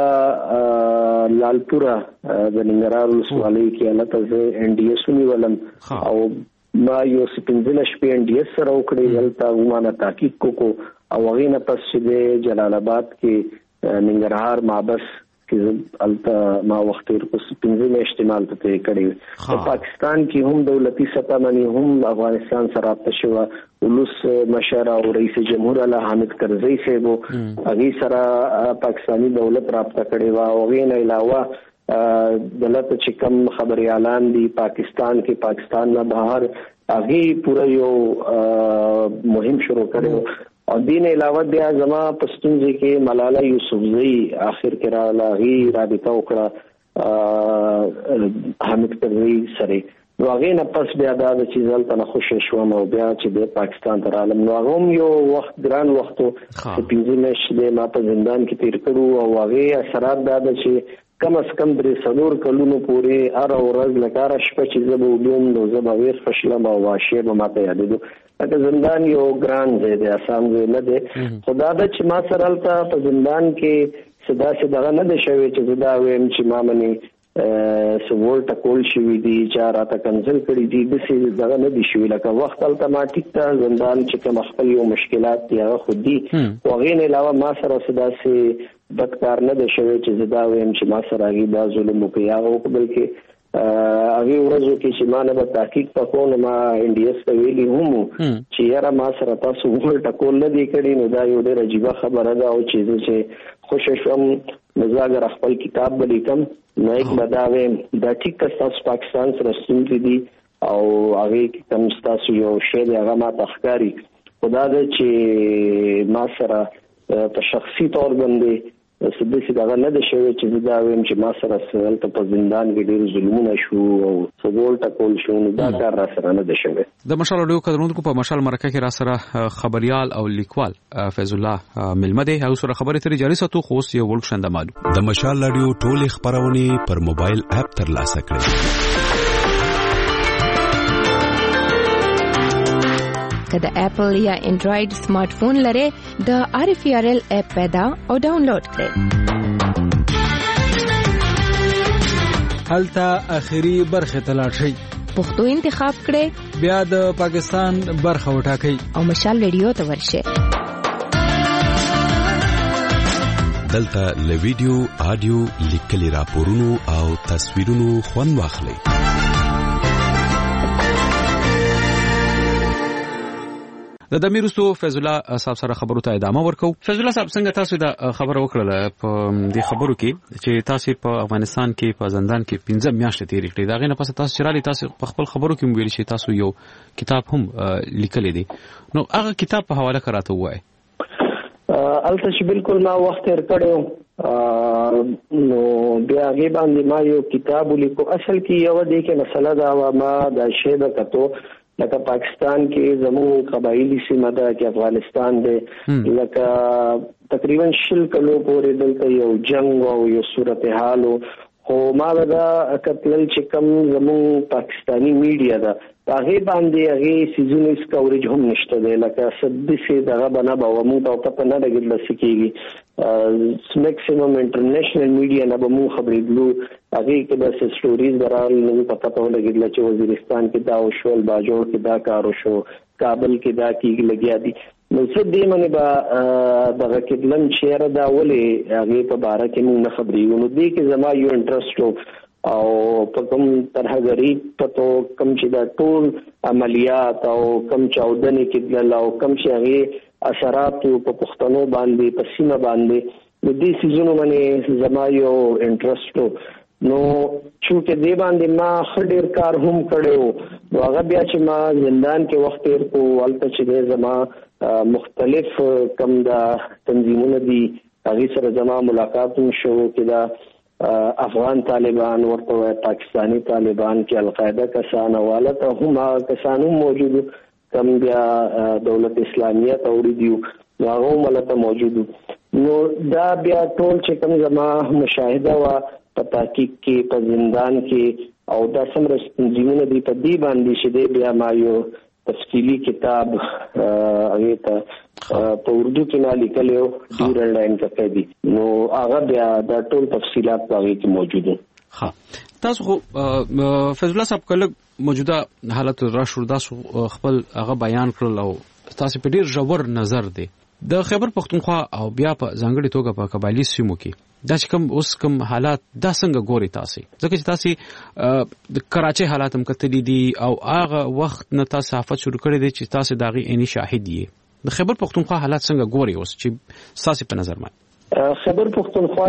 لالپورا د ننګرهار ولسوالۍ کې الته ز ان ډي اس ونیولم او ما یو سپینځل شپې ان ډي اس سره وکړې دلته ومانه تحقیق کو او هغه نه پس چې د جلال آباد کې ننګرهار مابس کې الته ما وخت ورکو سپینځل استعمال ته کړی په پاکستان کې هم دولتي سطح باندې هم افغانستان سره رابطه شو ولوس مشر او رئیس جمهور الله حامد کرزی صاحب هغه سره پاکستانی دولت رابطه کړی و او غیر نه علاوه دلته چې کوم خبري اعلان دي پاکستان کې پاکستان نه بهر هغه پوره یو مهم شروع کړو او دین علاوه بیا زما پښتونځي کې ملاله یوسفزئی اخر کې را لاغي رابطه وکړه حامد کرزی سره نو هغه نه پس بیا دا چې ځلته نه خوشی شوم او بیا چې د پاکستان تر عالم نو هغه یو وخت ګران وختو چې پنځه میاشتې د ما په زندان کې تیر کړو او هغه اثرات دا چې کم از کم درې څلور کلونو پورې هر ورځ لکاره شپه چې زه به ولوم نو زه به ویر فشلم او واشي به ماته یادېدو لکه زندان یو ګران ځای دی اسان ځای نه دی خو دا ده چې ما سره هلته په زندان کې څه داسې دغه نه دی شوی چې زه دا وایم چې ما منې څه وول ټکول شوي دي چا راته کنسل کړي دي داسې دغه نه دي شوي لکه وخت هلته ما ټیک ته زندان چې کوم خپل یو مشکلات دي هغه خو دي خو هغې نه علاوه ما سره څه داسې بدکار نه دی شوی چې زه دا وایم چې ما سره هغې دا ظلم وکړي هغه وکړه بلکې هغې ورځو کې چې ما نه به تحقیق پکو نو ما این ډي ایس ته ویلي هم چې یاره ما سره تاسو وول ټکول نه دی کړي نو دا یو ډېره عجیبه خبره ده او چې زه چې خوشی شوم نو زه اگر خپل کتاب به لیکم نو یک به دا وایم دا ټیک که ستاسو پاکستان سره ستونزې دي او هغې کې کوم ستاسو یو شی دی هغه ما ته ښکاري خو دا ده چې ما سره په شخصي طور باندې څه داسې دغه نه دی شوی چې زه دا وایم چې ما سره هلته په زندان کې ډېر ظلمونه شو او څه ډول ټکول شو نو دا کار را سره نه دی شوی. د مشال راډیو قدرونکو په مشال مرکه کې را سره خبریال او لیکوال فیض الله ملمه دی او سره خبرې ترې جاري ساتو خو اوس یو ورک شنده معلوم د مشال راډیو ټولې خبرونه پر موبایل اپ ترلاسه کړئ. که د اپل یا انډراید سمارټ فون لرئ د آر اف ار ال اپ پیدا او ډاونلوډ کړئ. هلته اخري برخه ته لاړ شئ، پښتو انتخاب کړئ، بیا د پاکستان برخه وټاکئ او مشال ریډیو ته ورشئ. دلته له ویډیو، آډیو، لیکلي راپورونو او تصویرونو خوند واخلئ. د دمیرستو فیض الله صاحب سره خبرو ته ادامه ورکو. فیض الله صاحب څنګه تاسو د خبرو وکړه په دې خبرو کې چې تاسو په افغانستان کې په زندان کې پنځه میاشتې تیرې کړې، دا غي نه پس تاسو چرالي تاسو په خپل خبرو کې ویل شي تاسو یو کتاب هم لیکلی دی، نو هغه کتاب په حواله کراته وای. البته چې بالکل ما وخت تیر کړو نو بیا هغه باندې ما یو کتاب لیکو. اصل کې یو د کې مسله دا و ما د شیبه کتو لکه پاکستان کې زموږ قبایلی سیمه ده کې افغانستان دی لکه تقریبا شل کلو پورې دلته یو جنگ او یو صورتحال خو ما دا کتل چې کوم زموږ پاکستانی میډیا ده هغه باندې هغه سیزون اس کورج هم نشته دی لکه سدسي دغه بنا به مو ته پته نه لګیدل سکیږي میکسیمم انټرنیشنل میډیا نه به مو خبرې دلو هغه کې د سټوریز برال نو پته په لګیدل چې وزیرستان کې دا او شول باجوړ کې دا کار شو کابل کې دا کیږي لګیا دي نو څه دې منی با دغه کې لن شهر دا ولې هغه په باره کې مو نه خبرې نو دې کې زما یو انټرست وو او په کوم ترهګری پتو کم چې دا ټول عملیات او کم چاودنې کې او کم چې هغه اثرات په پښتنو باندې په سیمه باندې د دې سيزونو باندې زما یو انټرست نو چې دې باندې ما خډیر کار هم کړو نو هغه بیا چې ما زندان کې وخت تیر کو ولته چې زما مختلف کم دا تنظیمونه دي هغه سره زما ملاقات شو کې دا افغان طالبان ورته پاکستانی طالبان کې القاعده کسان حواله هم کسانو موجود کم بیا دولت اسلامیه توریدیو هغه ملته موجود نو دا بیا ټول چې کوم زما مشاهده وا په تحقیق کې په زندان کې او دا سمره تنظیمونه دي په دې باندې چې بیا ما یو تفصیلی کتاب هغه ته په اردو کې نه لیکل یو ډیر لاین کې دی نو هغه بیا د ټول تفصيلات هغه کې موجود دي. ها تاسو خو فیض الله صاحب کله موجوده حالت را شو تاسو خپل هغه بیان کړل او تاسو په ډیر ژور نظر دی د خیبر پختونخوا او بیا په ځانګړي توګه په قبایلی سیمو کې دا چې کوم اوس کوم حالات دا څنګه ګوري تاسو ځکه چې تاسو د کراچۍ حالات هم کتلې دي او هغه وخت نه تاسو صحافت شروع کړی دی چې تاسو داغي عیني شاهد یې د خیبر پختونخوا حالات څنګه ګوري اوس چې تاسو په نظر مې خیبر پختونخوا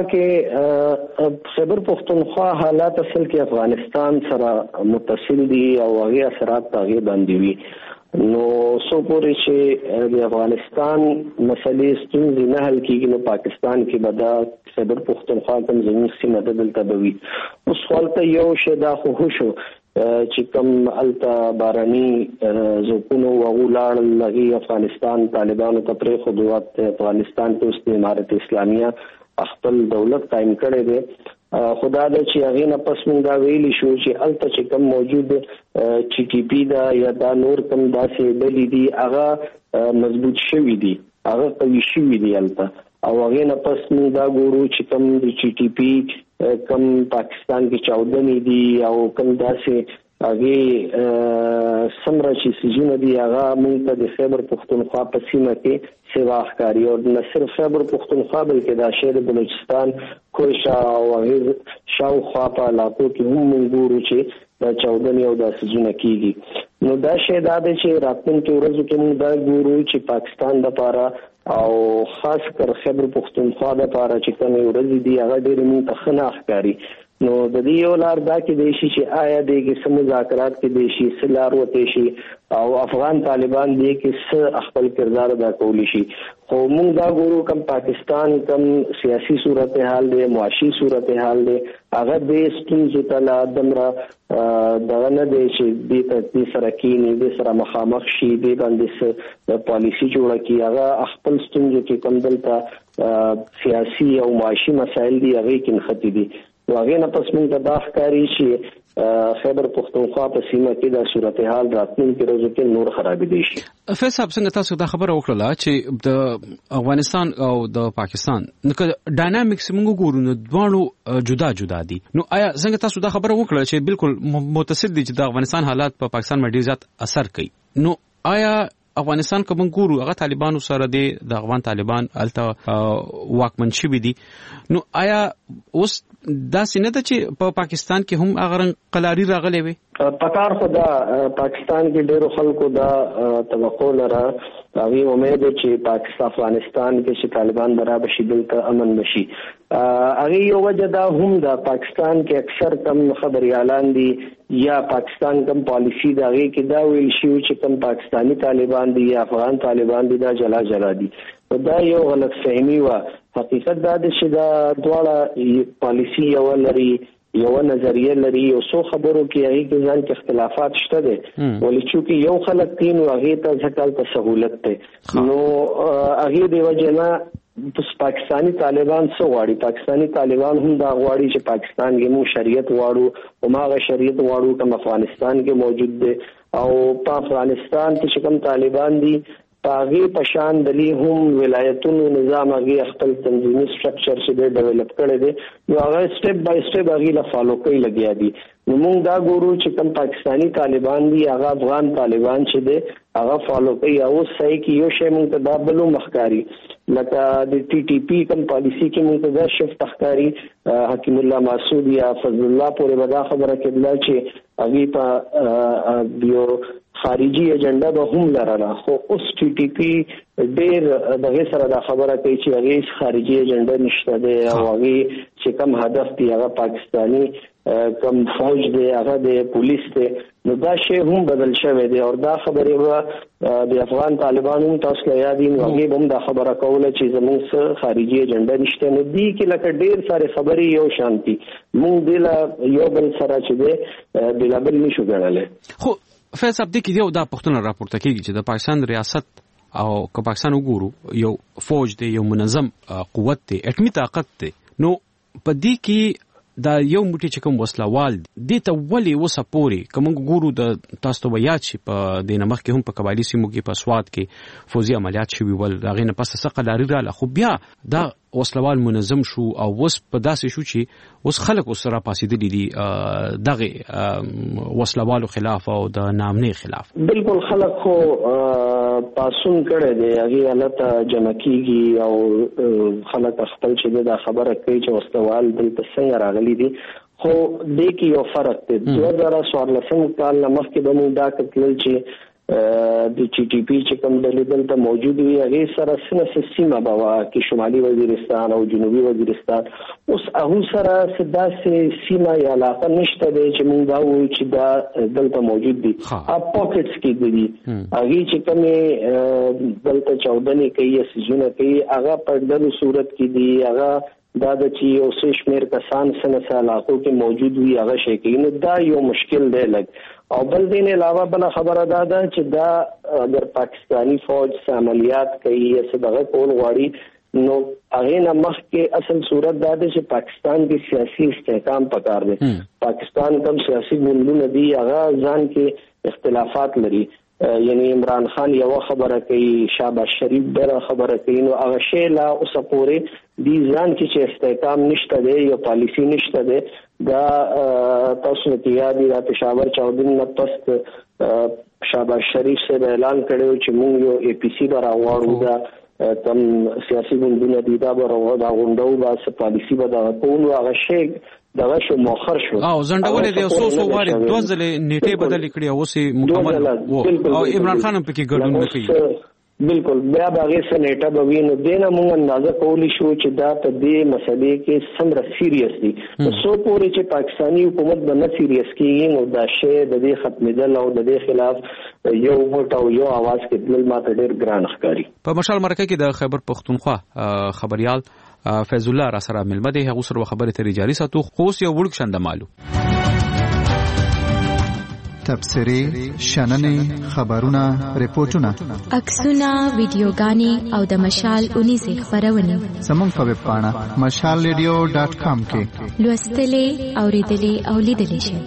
کې خیبر پختونخوا حالات اصل کې افغانستان سره متصل دي او هغه اثرات هغه باندې وي نو سو پورې چې د افغانستان مسلې ستونزې نه حل کیږي نو پاکستان کې بدا خیبر پختونخوا کوم زموږ سیمه ده دلته به وي اوس خپلته یو شی دا خو شو چې کوم التا باراني زوکونو وغولار لغي افغانستان طالبانو ته پرې خدوات افغانستان ته اوس امارت اسلامیه خپل دولت قائم کړی دی. خدا د چې هغه نه پس موږ دا ویلی شو چې الته چې کوم موجود چې ټي پی دا یا دا نور کوم داسې ډلې دي هغه مضبوط شوی دي, هغه قوي شوی دي الته, او هغه نه پس موږ دا ګورو چې کوم د چې ټي پی کوم پاکستان کې چاودنې دي او کوم داسې هغه سمره چې سجونه دي هغه موږ ته د خیبر پختونخوا په سیمه کې سیوا ښکاري, او نه صرف خیبر پختونخوا بلکې دا شهر بلوچستان کوشا او هغه شاوخوا په علاقو کې هم موږ ګورو چې دا چاودنې او دا سجونه کیږي. نو دا شی دا دی چې راتلونکي ورځو کې موږ دا ګورو چې پاکستان لپاره او خاص کر خیبر پختونخوا لپاره چې کومې ورځې دي هغه ډېرې موږ ته ښه نه ښکاري. نو د دې یو لار دا کې دی چې آیا دغه سم مذاکرات کې دی شي سلار وته شي او افغان طالبان دې کې څه خپل کردار ادا کولی شي. خو موږ دا ګورو کوم پاکستان کوم سیاسي صورتحال دی, معاشي صورتحال دی, هغه د ستونزو ته دمره دغه نه دی چې دې ته سره کېني دې سره مخامخ شي دې باندې د پالیسي جوړه کړي. هغه خپل ستونزو کې کوم دلته سیاسي او معاشي مسایل دي هغه کې نښتي دي. واغې نه پس موږ ته دا ښکاري چې خیبر پختونخوا په سیمه کې د صورتحال راتلونکي ورځو کې نور خرابېدی شي. فیض صاحب څنګه تاسو دا خبره وکړه چې د افغانستان او د پاکستان نو ډاینامیکس موږ ګورو نو دواړو جدا جدا دي, نو آیا څنګه تاسو دا خبره وکړه چې بالکل متصل دي چې د افغانستان حالات په پاکستان باندې ډیر زیات اثر کوي, نو آیا افغانستان کوم ګورو هغه طالبانو سره دي د افغان طالبان الته واکمن شوي دي, نو آیا اوس دا سینه ته چې په پاکستان کې هم هغه رنګ قلاري راغلي وي؟ پکار خدا پاکستان کې ډېرو خلکو دا توقع لره هغه امید چې پاکستان افغانستان کې چې طالبان برابر شي دلته امن بشي. هغه یو وجه دا هم دا پاکستان کې اکثر کم خبري اعلان دي یا پاکستان کم پالیسی دا هغه کې دا ویل شي چې کم پاکستانی طالبان دي یا افغان طالبان دي دا جلا جلا دي. دا یو غلط فهمي و. حقیقت دا د چې دا دواړه پالیسی یو لري یو نظریه لري او څو خبرو کې هغه کې ځان کې اختلافات شته دي, ولې چې یو خلک تین او هغه ته ځکه ته سہولت ده نو هغه دی وجنه پاکستانی طالبان څو غواړي. پاکستانی طالبان هم دا غواړي چې پاکستان کې مو شریعت واړو او ماغه شریعت واړو کوم افغانستان کې موجود دي او په افغانستان کې کوم طالبان دي پاغي پشان دلی هم ولایتونو نظام هغه خپل تنظیمي سټرکچر چې د ډیولپ کړي دي نو هغه سټپ بای سټپ هغه لا فالو کوي لګیا دي. نو موږ دا ګورو چې کوم پاکستانی طالبان دي هغه افغان طالبان چې دي هغه فالو کوي او صحیح کې یو شی موږ ته دا بلو مخکاری لکه د ټي ټي پی کوم پالیسی کې موږ ته دا شفت تخکاری حکیم الله مسعود یا فضل الله پورې ودا خبره کړل چې هغه په یو خارجي ایجنډا به هم لرله, خو اوس ټي ټي پی ډېر دغه سره دا خبره کوي چې هغه خارجي ایجنډا نشته دی او هغه چې کوم هدف دی هغه پاکستانی کم فوج دی هغه د پولیس دی. نو دا شی هم بدل شوی دی او دا خبره و د افغان طالبانو تاسو له یادین هغه هم دا خبره کوله چې زموږ سره خارجي ایجنډا نشته. نو دی کې لکه ډېر ساره خبرې یو شانتي موږ د یو بل سره چې دی بلابل نشو ګڼلې. خو فیض صاحب دې کې یو دا پښتنه راپورته کیږي چې د پاکستان ریاست او که پاکستان وګورو یو فوج دی یو منظم قوت دی اټمی طاقت دی, نو په دې کې دا یو موټی چې کوم وسلوال دي ته ولې وسه پوري کوم ګورو د تاسو ته یاد شي په د نمخ کې هم په قبایلی سیمو کې په سواد کې فوزي عملیات شوي ول هغه نه پس څه قلاري رااله, خو بیا دا وسلوال منظم شو او وس په داسې شو چې وس خلک سره پاسېدلي دي دغه وسلوالو خلاف او د نامنې خلاف. بالکل خلک خو پاسون کړي دي هغه حالت جمع کیږي او خلک خپل چې دا خبره کوي چې وسلوال دلته څنګه راغلي دي, خو د کې یو فرق دی. دوه هزار څوارلسم کال مخکې به موږ دا کتل چې د ټي ټي پی چې کوم ډلې دلته موجود وي هغه سره سره سیمه بوا کې شمالي وزیرستان او جنوبي وزیرستان اوس هغه سره سداسې سیمه یا علاقه نشته دی چې موږ دا وایو چې دا دلته موجود دي اپ پاکټس کې دي هغه چې کومه دلته چودنې کوي سيزونه کوي هغه په دغه صورت کې دي هغه دا د چې یو څه شمیر کسان سنه علاقو کې موجود وي هغه شي کې نو دا یو مشکل دی لګ او بل دین علاوه بل خبره دا ده چې دا اگر پاکستانی فوج عملیات کوي یا څه دغه کول غواړي نو هغه نه مخکې اصل صورت دا ده چې پاکستان کې سیاسي استحکام پکار دی پاکستان کوم سیاسي ګوندونه دي هغه ځان کې اختلافات لري یعنی عمران خان یو خبره کوي شهباز شریف بل خبره کوي نو هغه شی لا اوس پورې دي ځان کې چې استحکام نشته دی یو پالیسی نشته دی دا تاسو ته یاد دی د پېښور چودن نه پس شهباز شریف سے اعلان کړو چې موږ یو اے پی سی براوړو دا تم سیاسي ګوندونه دي دا براوړو دا غونډو با پالیسی به دا کوم هغه شی دغه شو مؤخر شو او زنډولې د اوسو سو واري دوه ځلې نیټه بدل کړي او سي مکمل او عمران خان په کې ګډون وکړي بالکل بیا باغې سره نیټه به وینو دینه موږ اندازه کولی شو چې دا په دې مسلې کې څومره سیریس دي سو پورې چې پاکستانی حکومت به نه سیریس کیږي نو دا شی د دې ختمېدل او د دې خلاف یو وټ او یو आवाज کې بل ماته ډېر ګران ښکاري په مشال مرکه کې د خیبر پختونخوا خبريال فیض الله را سره ملمه دی هغه سره خبره تری جاری ساتو خو یو وړک شند مالو تبصری شننې خبرونه ریپورتونه عکسونه ویډیوګانې او د مشال اونې زی خبرونه زموږ په ویب پاڼه مشال ریډیو ډاٹ کام کې لوستلې اوریدلې او لیدلې شئ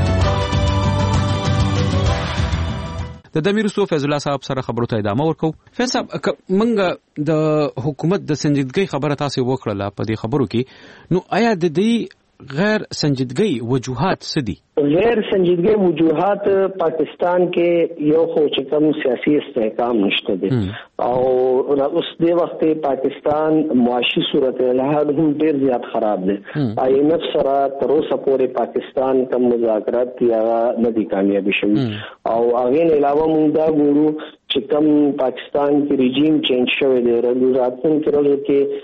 د دمیرسو فیض الله صاحب سره خبرو ته ادامه ورکو فیض صاحب منګه د حکومت د سنجیدګۍ خبره تاسو وکړه په دې خبرو کې نو آیا د دې غیر سنجیدګۍ وجوهات څه دي غیر سنجیدګۍ وجوهات پاکستان کې یو خو چې کوم سیاسي استحکام نشته دي او اوس د وخت پاکستان معاشي صورتحال هم ډیر زیات خراب دي آی ایم ایف سره تر اوسه پورې پاکستان کوم مذاکرات یا نه دي کامیاب شوي او هغه نه علاوه موږ دا ګورو چې کوم پاکستان کې رژیم چینج شوی دی راتلونکي ورځو کې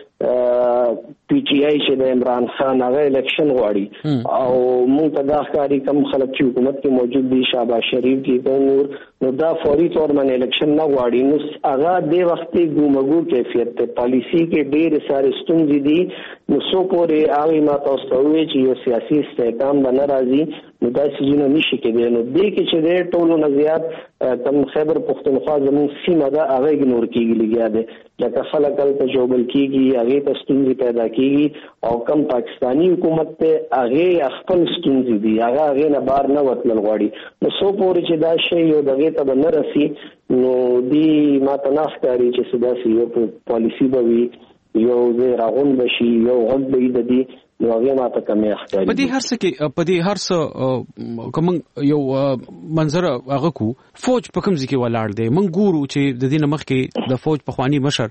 پی ټی آی چې د عمران خان هغه الیکشن غواړي او موږ ته دا ښکاري کوم خلک چې حکومت کې موجود دي شهباز شریف کې نور نو دا فوري تور باندې الیکشن نه غواړي نو هغه د وخت ګومګو کیفیت ته پالیسی کې ډېر ساري ستونزې دي نو څو پورې هغه ما تاسو ته وایي چې یو سیاسي استحکام به نه راځي نو دا څه نه شي کېدای نو دې کې چې د ټولو نه زیات کم خیبر پختونخوا زموږ سیمه ده هغه اګنور کېږي لګیا دی لکه خلک هلته ژوبل کېږي هغې ته ستونزې پیدا کېږي او کم پاکستانی حکومت ته هغې خپل ستونزې دي هغه هغې نه بار نه وتلل غواړي نو څو پورې چې دا شی یو دغې ته به نه رسي نو دې ما ته نه ښکاري چې څه داسې یو پالیسي به وي یو ځای راغونډ به شي یو غږ به وي د دې نو هغه ماته کمې ښکاري په دې هر څه کې په دې هر څه کوم یو منظر هغه کو فوج په کوم ځای کې ولاړ دی موږ ګورو چې د دې نمخ کې د فوج په خواني مشر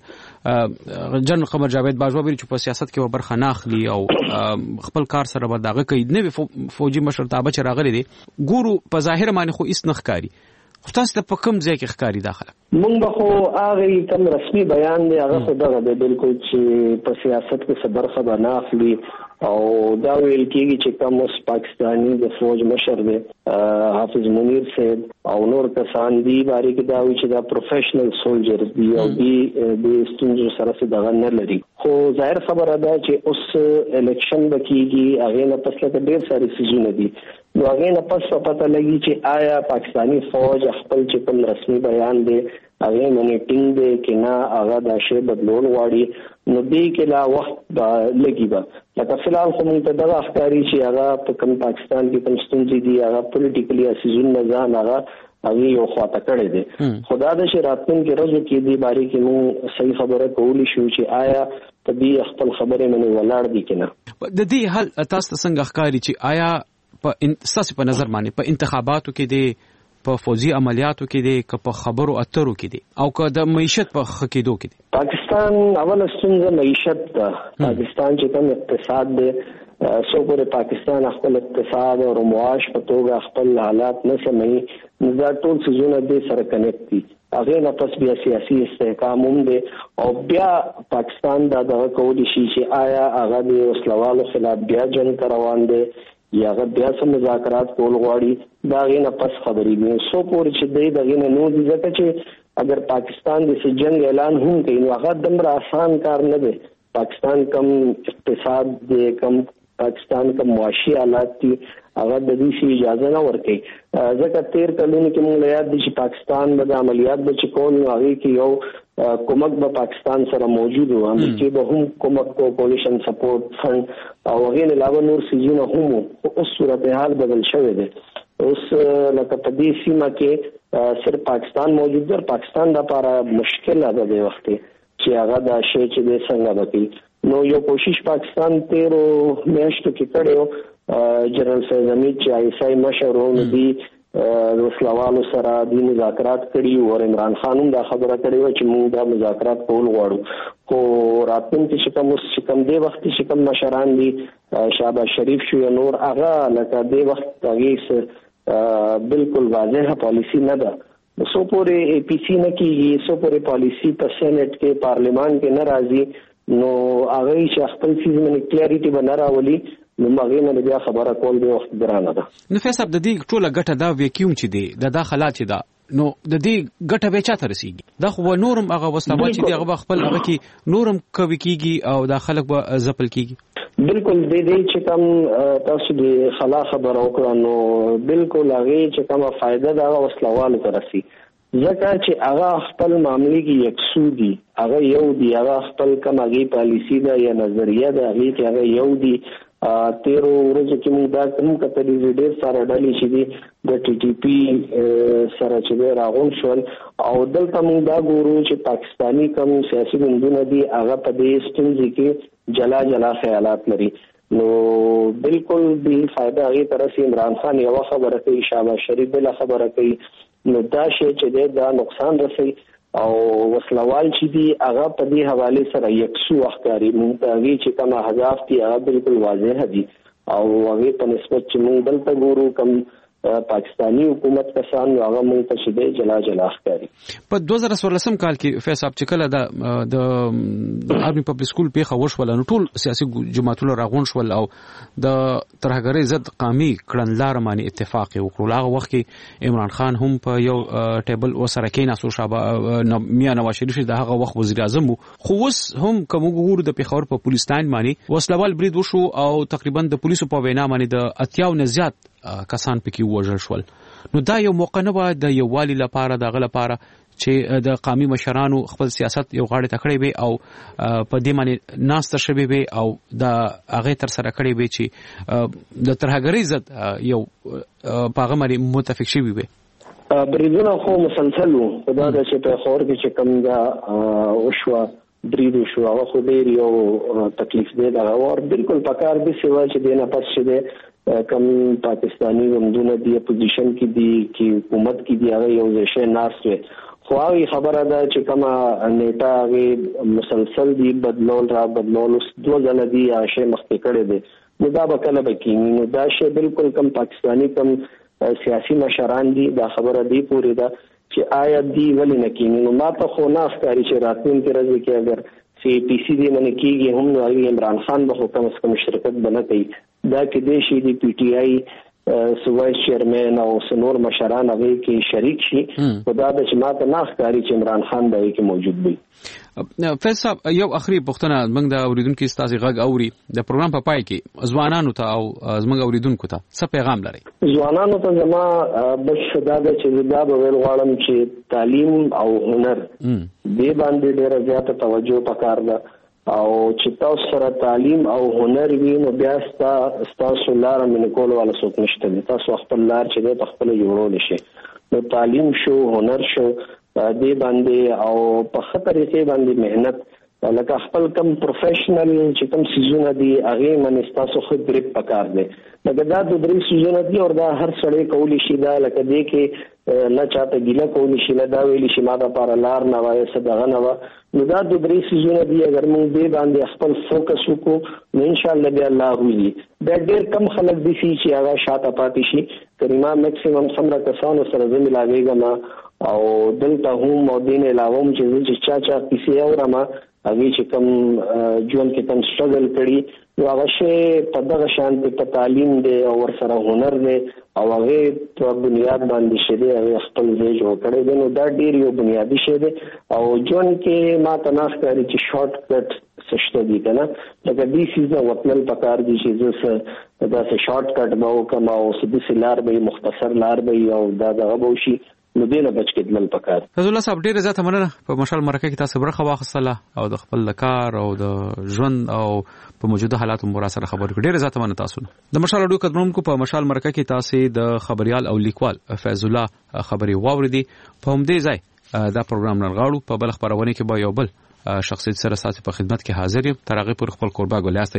جنرال قمر جاوید باجوا ویل چې په سیاست کې برخه نه اخلي او خپل کار سره به داغه کوي نه فوجي مشر تابع چې راغلي دي ګورو په ظاهر باندې خو هیڅ نه ښکاري خو تاسو ته په کوم ځای کې ښکاري داخله مونږ به خو هغه کوم رسمي بیان دی هغه خو دغه دی بالکل چې په سیاست کې څه برخه به نه اخلي او دا ویل کېږي چې کوم اوس پاکستانی د فوج مشر دی حافظ منیر صاحب او نور کسان دي باره کې دا وایي چې دا پروفیشنل سولجرز دي او دي د ستونزو سره څه دغه نه لري خو ظاهر خبره ده چې اوس الیکشن به کېږي هغې نه پس لکه ډېر ساري څیزونه دي نو هغې نه پس پته لګي چې آیا پاکستانی فوج خپل چې کوم رسمي بیان دی هغه منیټینګ دی کې نه هغه دا شی بدلول غواړي نو دې کې لا وخت لګي به لکه فلحال خو موږ ته دغه ښکاري چې هغه په کوم پاکستان کې کوم ستونزې دي هغه پولیټیکلي اسیزون نه ځان هغه هغه یو خواته کړی دی خدا د شي راتلونکي ورځو کې دې باره کې موږ صحیح خبره کولی شو چې آیا په دې خپل خبرې منې ولاړ دي که نه د دې حل تاسو ته څنګه ښکاري چې آیا په ستاسو په نظر باندې په انتخاباتو کې دی په فوزي عملیاتو کې دی که په خبرو اترو کې دی او که د معیشت په ښه کېدو کې دی پاکستان اوله ستونزه معیشت ده پاکستان چې کوم اقتصاد دی سو پورې پاکستان خپل اقتصاد او معاش په توګه خپل حالات نه سموي نو دا ټول څیزونه دې سره کنیکټ دي. هغه نه پس بیا سیاسي استحکام هم دي او بیا پاکستان دا دغه کولی شي چې آیا هغه د وسلوالو خلاف بیا جنګ روان دي یا هغه بیا سم مذاکرات کول غواړي دا غي نه پس خبرې دي. سو پورې چې دې دغه نه نو دي ځکه چې اگر پاکستان د جنگ اعلان هم کوي نو هغه دمر آسان کار نه دی. پاکستان کم اقتصاد دی, کم پاکستان کم معاشي حالات دي, هغه د دې شي اجازه نه ورکوي. ځکه تیر کلونو کې موږ یاد دي چې پاکستان د عملیات د چکول نو هغه کې یو کومک به پاکستان سره موجود و چې به هم کومک کو کولیشن سپورټ فند او هغه نه علاوه نور سيزونه هم اوس صورتحال بدل شوې ده. اوس لکه په دې سیمه کې صرف پاکستان موجود دی. پاکستان د لپاره مشکل ده د وخت چې هغه د شی چې د څنګه وکړي نو یو کوشش پاکستان تیرو میاشتو کې کړو. جنرال سیزمی چې ایسای مشرونه دي د وسلوالو سره د مذاکرات کړي او عمران خان هم دا خبره کړې و چې موږ دا مذاکرات کول غواړو. خو راتلونکي چې کوم چې کوم دی وخت چې کوم مشران دي شهباز شریف شو نور هغه لکه دی وخت هغه بالکل واضح پالیسی نه ده. سو پورې ای پی سی نه کیږي, سو پورې پالیسی په سېنات کې پارلیمان کې نه راځي نو هغه چې خپل چیز باندې کلیریټي بنا راولي نو هغه نه بیا خبره کول به وخت درانه ده. نو فیصل د دې ټوله ګټه دا ویکیوم چې دی د داخلات چې دا نو د دې ګټه به چاته رسیږي؟ دا خو نورم هغه وسلوال چې دی هغه خپل هغه کې نورم کوي کیږي او دا خلک به زپل کیږي. بالکل د دې چې کوم تاسو د خلا خبر وکړو نو بالکل هغه چې کومه فائدہ دا وسلوال ترسي ځکه چې هغه خپل معاملې کې یکسو دي, هغه یو دی, هغه خپل کوم هغه پالیسی دا یا نظریه دا هغه کې هغه یو دی. تیرو ورځو کې موږ دا کوم کتلې ډېر سره ډالې شي دي د ټي ټي پی سره چې راغون شول او دلته موږ دا ګورو چې پاکستانی کوم سیاسي ګوندونه دي هغه په دې ستونزې کې جلا جلا خیالات لري. نو بالکل به فائدہ هغه طرف عمران خان یو خبره کوي, شهباز شریف بل خبره کوي, نو دا شی چې دا نقصان رسي او وسلوال چې دی هغه په دې حواله سره یکسو اخکاری مونږ ته هغه چې کوم اهداف دي هغه بالکل واضح دي او هغه په نسبت چې مونږ دلته ګورو کوم پاکستانی حکومت کسان هغه مونږ ته شیدې جلا جلا اخکاری. په دوه زره څوارلسم کال کې فیصل چې کله د د آرمي پبلک سکول پیښه وشول نو ټول سیاسي جماعتونه راغون شول او د ترهګرۍ ضد قومي کړنلار باندې اتفاق وکړ. هغه وخت کې عمران خان هم په یو ټیبل وسره کې ناسو شابه میا نواز شریف د هغه وخت وزیر اعظم خو اوس هم کوم ګورو د پیښور په پولیسټان باندې وسلوال برید وشو او تقریبا د پولیسو په وینا باندې د اتیاو نه زیات کسان پکې وژل شول. نو دا یو موقع نه و د یووالي لپاره دغه لپاره چې د قومي مشرانو خپل سیاست یو غاړه تکړه وي او په دې باندې ناست شوي وي او د هغه تر سره کړي وي چې د ترهګرۍ ضد یو پاغه باندې متفق شوي وي. بریدونه خو مسلسل وو, خدا د چې په خور کې چې کوم دا وشو برید شو هغه خو ډیر یو تکلیف دی دا او بالکل پکار دي سیوا چې دینه پس شه کم پاکستانی غندونه دی اپوزیشن کې دی چې حکومت کې دی هغه یو ځای ناس وي خو هغه خبره ده چې کما نیټه هغه مسلسل دی بدلول را بدلول اوس دوه ځله دی هغه مخکې کړي دي نو دا به کله به کېږي. نو دا شی بالکل کم پاکستانی کم سیاسي مشران دي دا خبره دی پوری ده چې آیا دی ولې نه کېږي. نو ما ته خو نه ښکاري چې راتلونکي ورځې کې اگر سی پی سی دی باندې کېږي هم نو عمران خان به حکم اس کوم شرکت بنه کوي دا کې د شي دی پی ټی آی سوایس چیرمن او سنور مشران هغه کې شریک شي خدا د جماعت نه ښکاری چې عمران خان دای کې موجود وي. فیصل یو اخري پوښتنه موږ د اوریدونکو ستاسو غږ اوري د پروګرام په پای کې ځوانانو ته او زموږ اوریدونکو ته څه پیغام لري؟ ځوانانو ته زما بس دا د چې دا به ویل غواړم چې تعلیم او هنر دې باندې ډېر زیات توجه پکار ده او چې تاسو سره تعلیم او هنر وي نو بیا تاسو لار من کول ولا څوک نشته, تاسو خپل لار چې د خپل جوړول شي. نو تعلیم شو هنر شو دې باندې او په خطر کې باندې مهنت لکه خپل کم پروفیشنل چې کوم سيزونه دي هغه من تاسو خود بریک پکار دي لکه دا د درې سيزونه دي او دا هر سړی کولی شي دا لکه دې کې نه چاته ګیله کولی شي نه دا ویلی شي ما د لپاره لار نه وایي څه دغه نه وه نو دا د درې سیزونه دي اگر موږ دې باندې خپل فوکس وکړو نو انشاءالله بیا الله ویلي بیا ډېر کم خلک دي چې هغه شاته پاتې شي کریما میکسیمم څومره کسانو سره زه ملاویږم او دلته هم او دین علاوه هم چې چا چا کیسې اورم هغه چې کوم ژوند کې کوم سټرګل کړي نو هغه شی په دغه شان په تعلیم دی او ورسره هنر دی او هغه په بنیاد باندې شي دی هغه خپل ځای جوړ کړی دی نو دا ډیر یو بنیادی شی دی او ژوند کې ما ته ناس کوي چې شارټ کټ سشته دي کنه لکه دې سیزه وتل پکار دي چې زه دا څه شارټ کټ به وکم او سیده سلار به مختصر لار به او دا دغه به شي نو دینه بچ کېدل پکار فضل الله صاحب ډیره زیاته مننه په مشال مرکه کې تاسو برخه واخیستله او د خپل کار او د ژوند او په موجوده حالاتو مور سره خبرې کړې ډیره زیاته مننه تاسو د مشال اډو قدرونکو په مشال مرکه کې تاسو د خبريال او لیکوال فضل الله خبري واوریدي په همدې ځای دا پروګرام نغاړو په بل خبرونه کې به یو بل شخصیت سره ساتي په خدمت کې حاضر یم تر هغه پر خپل قربا ګلیاست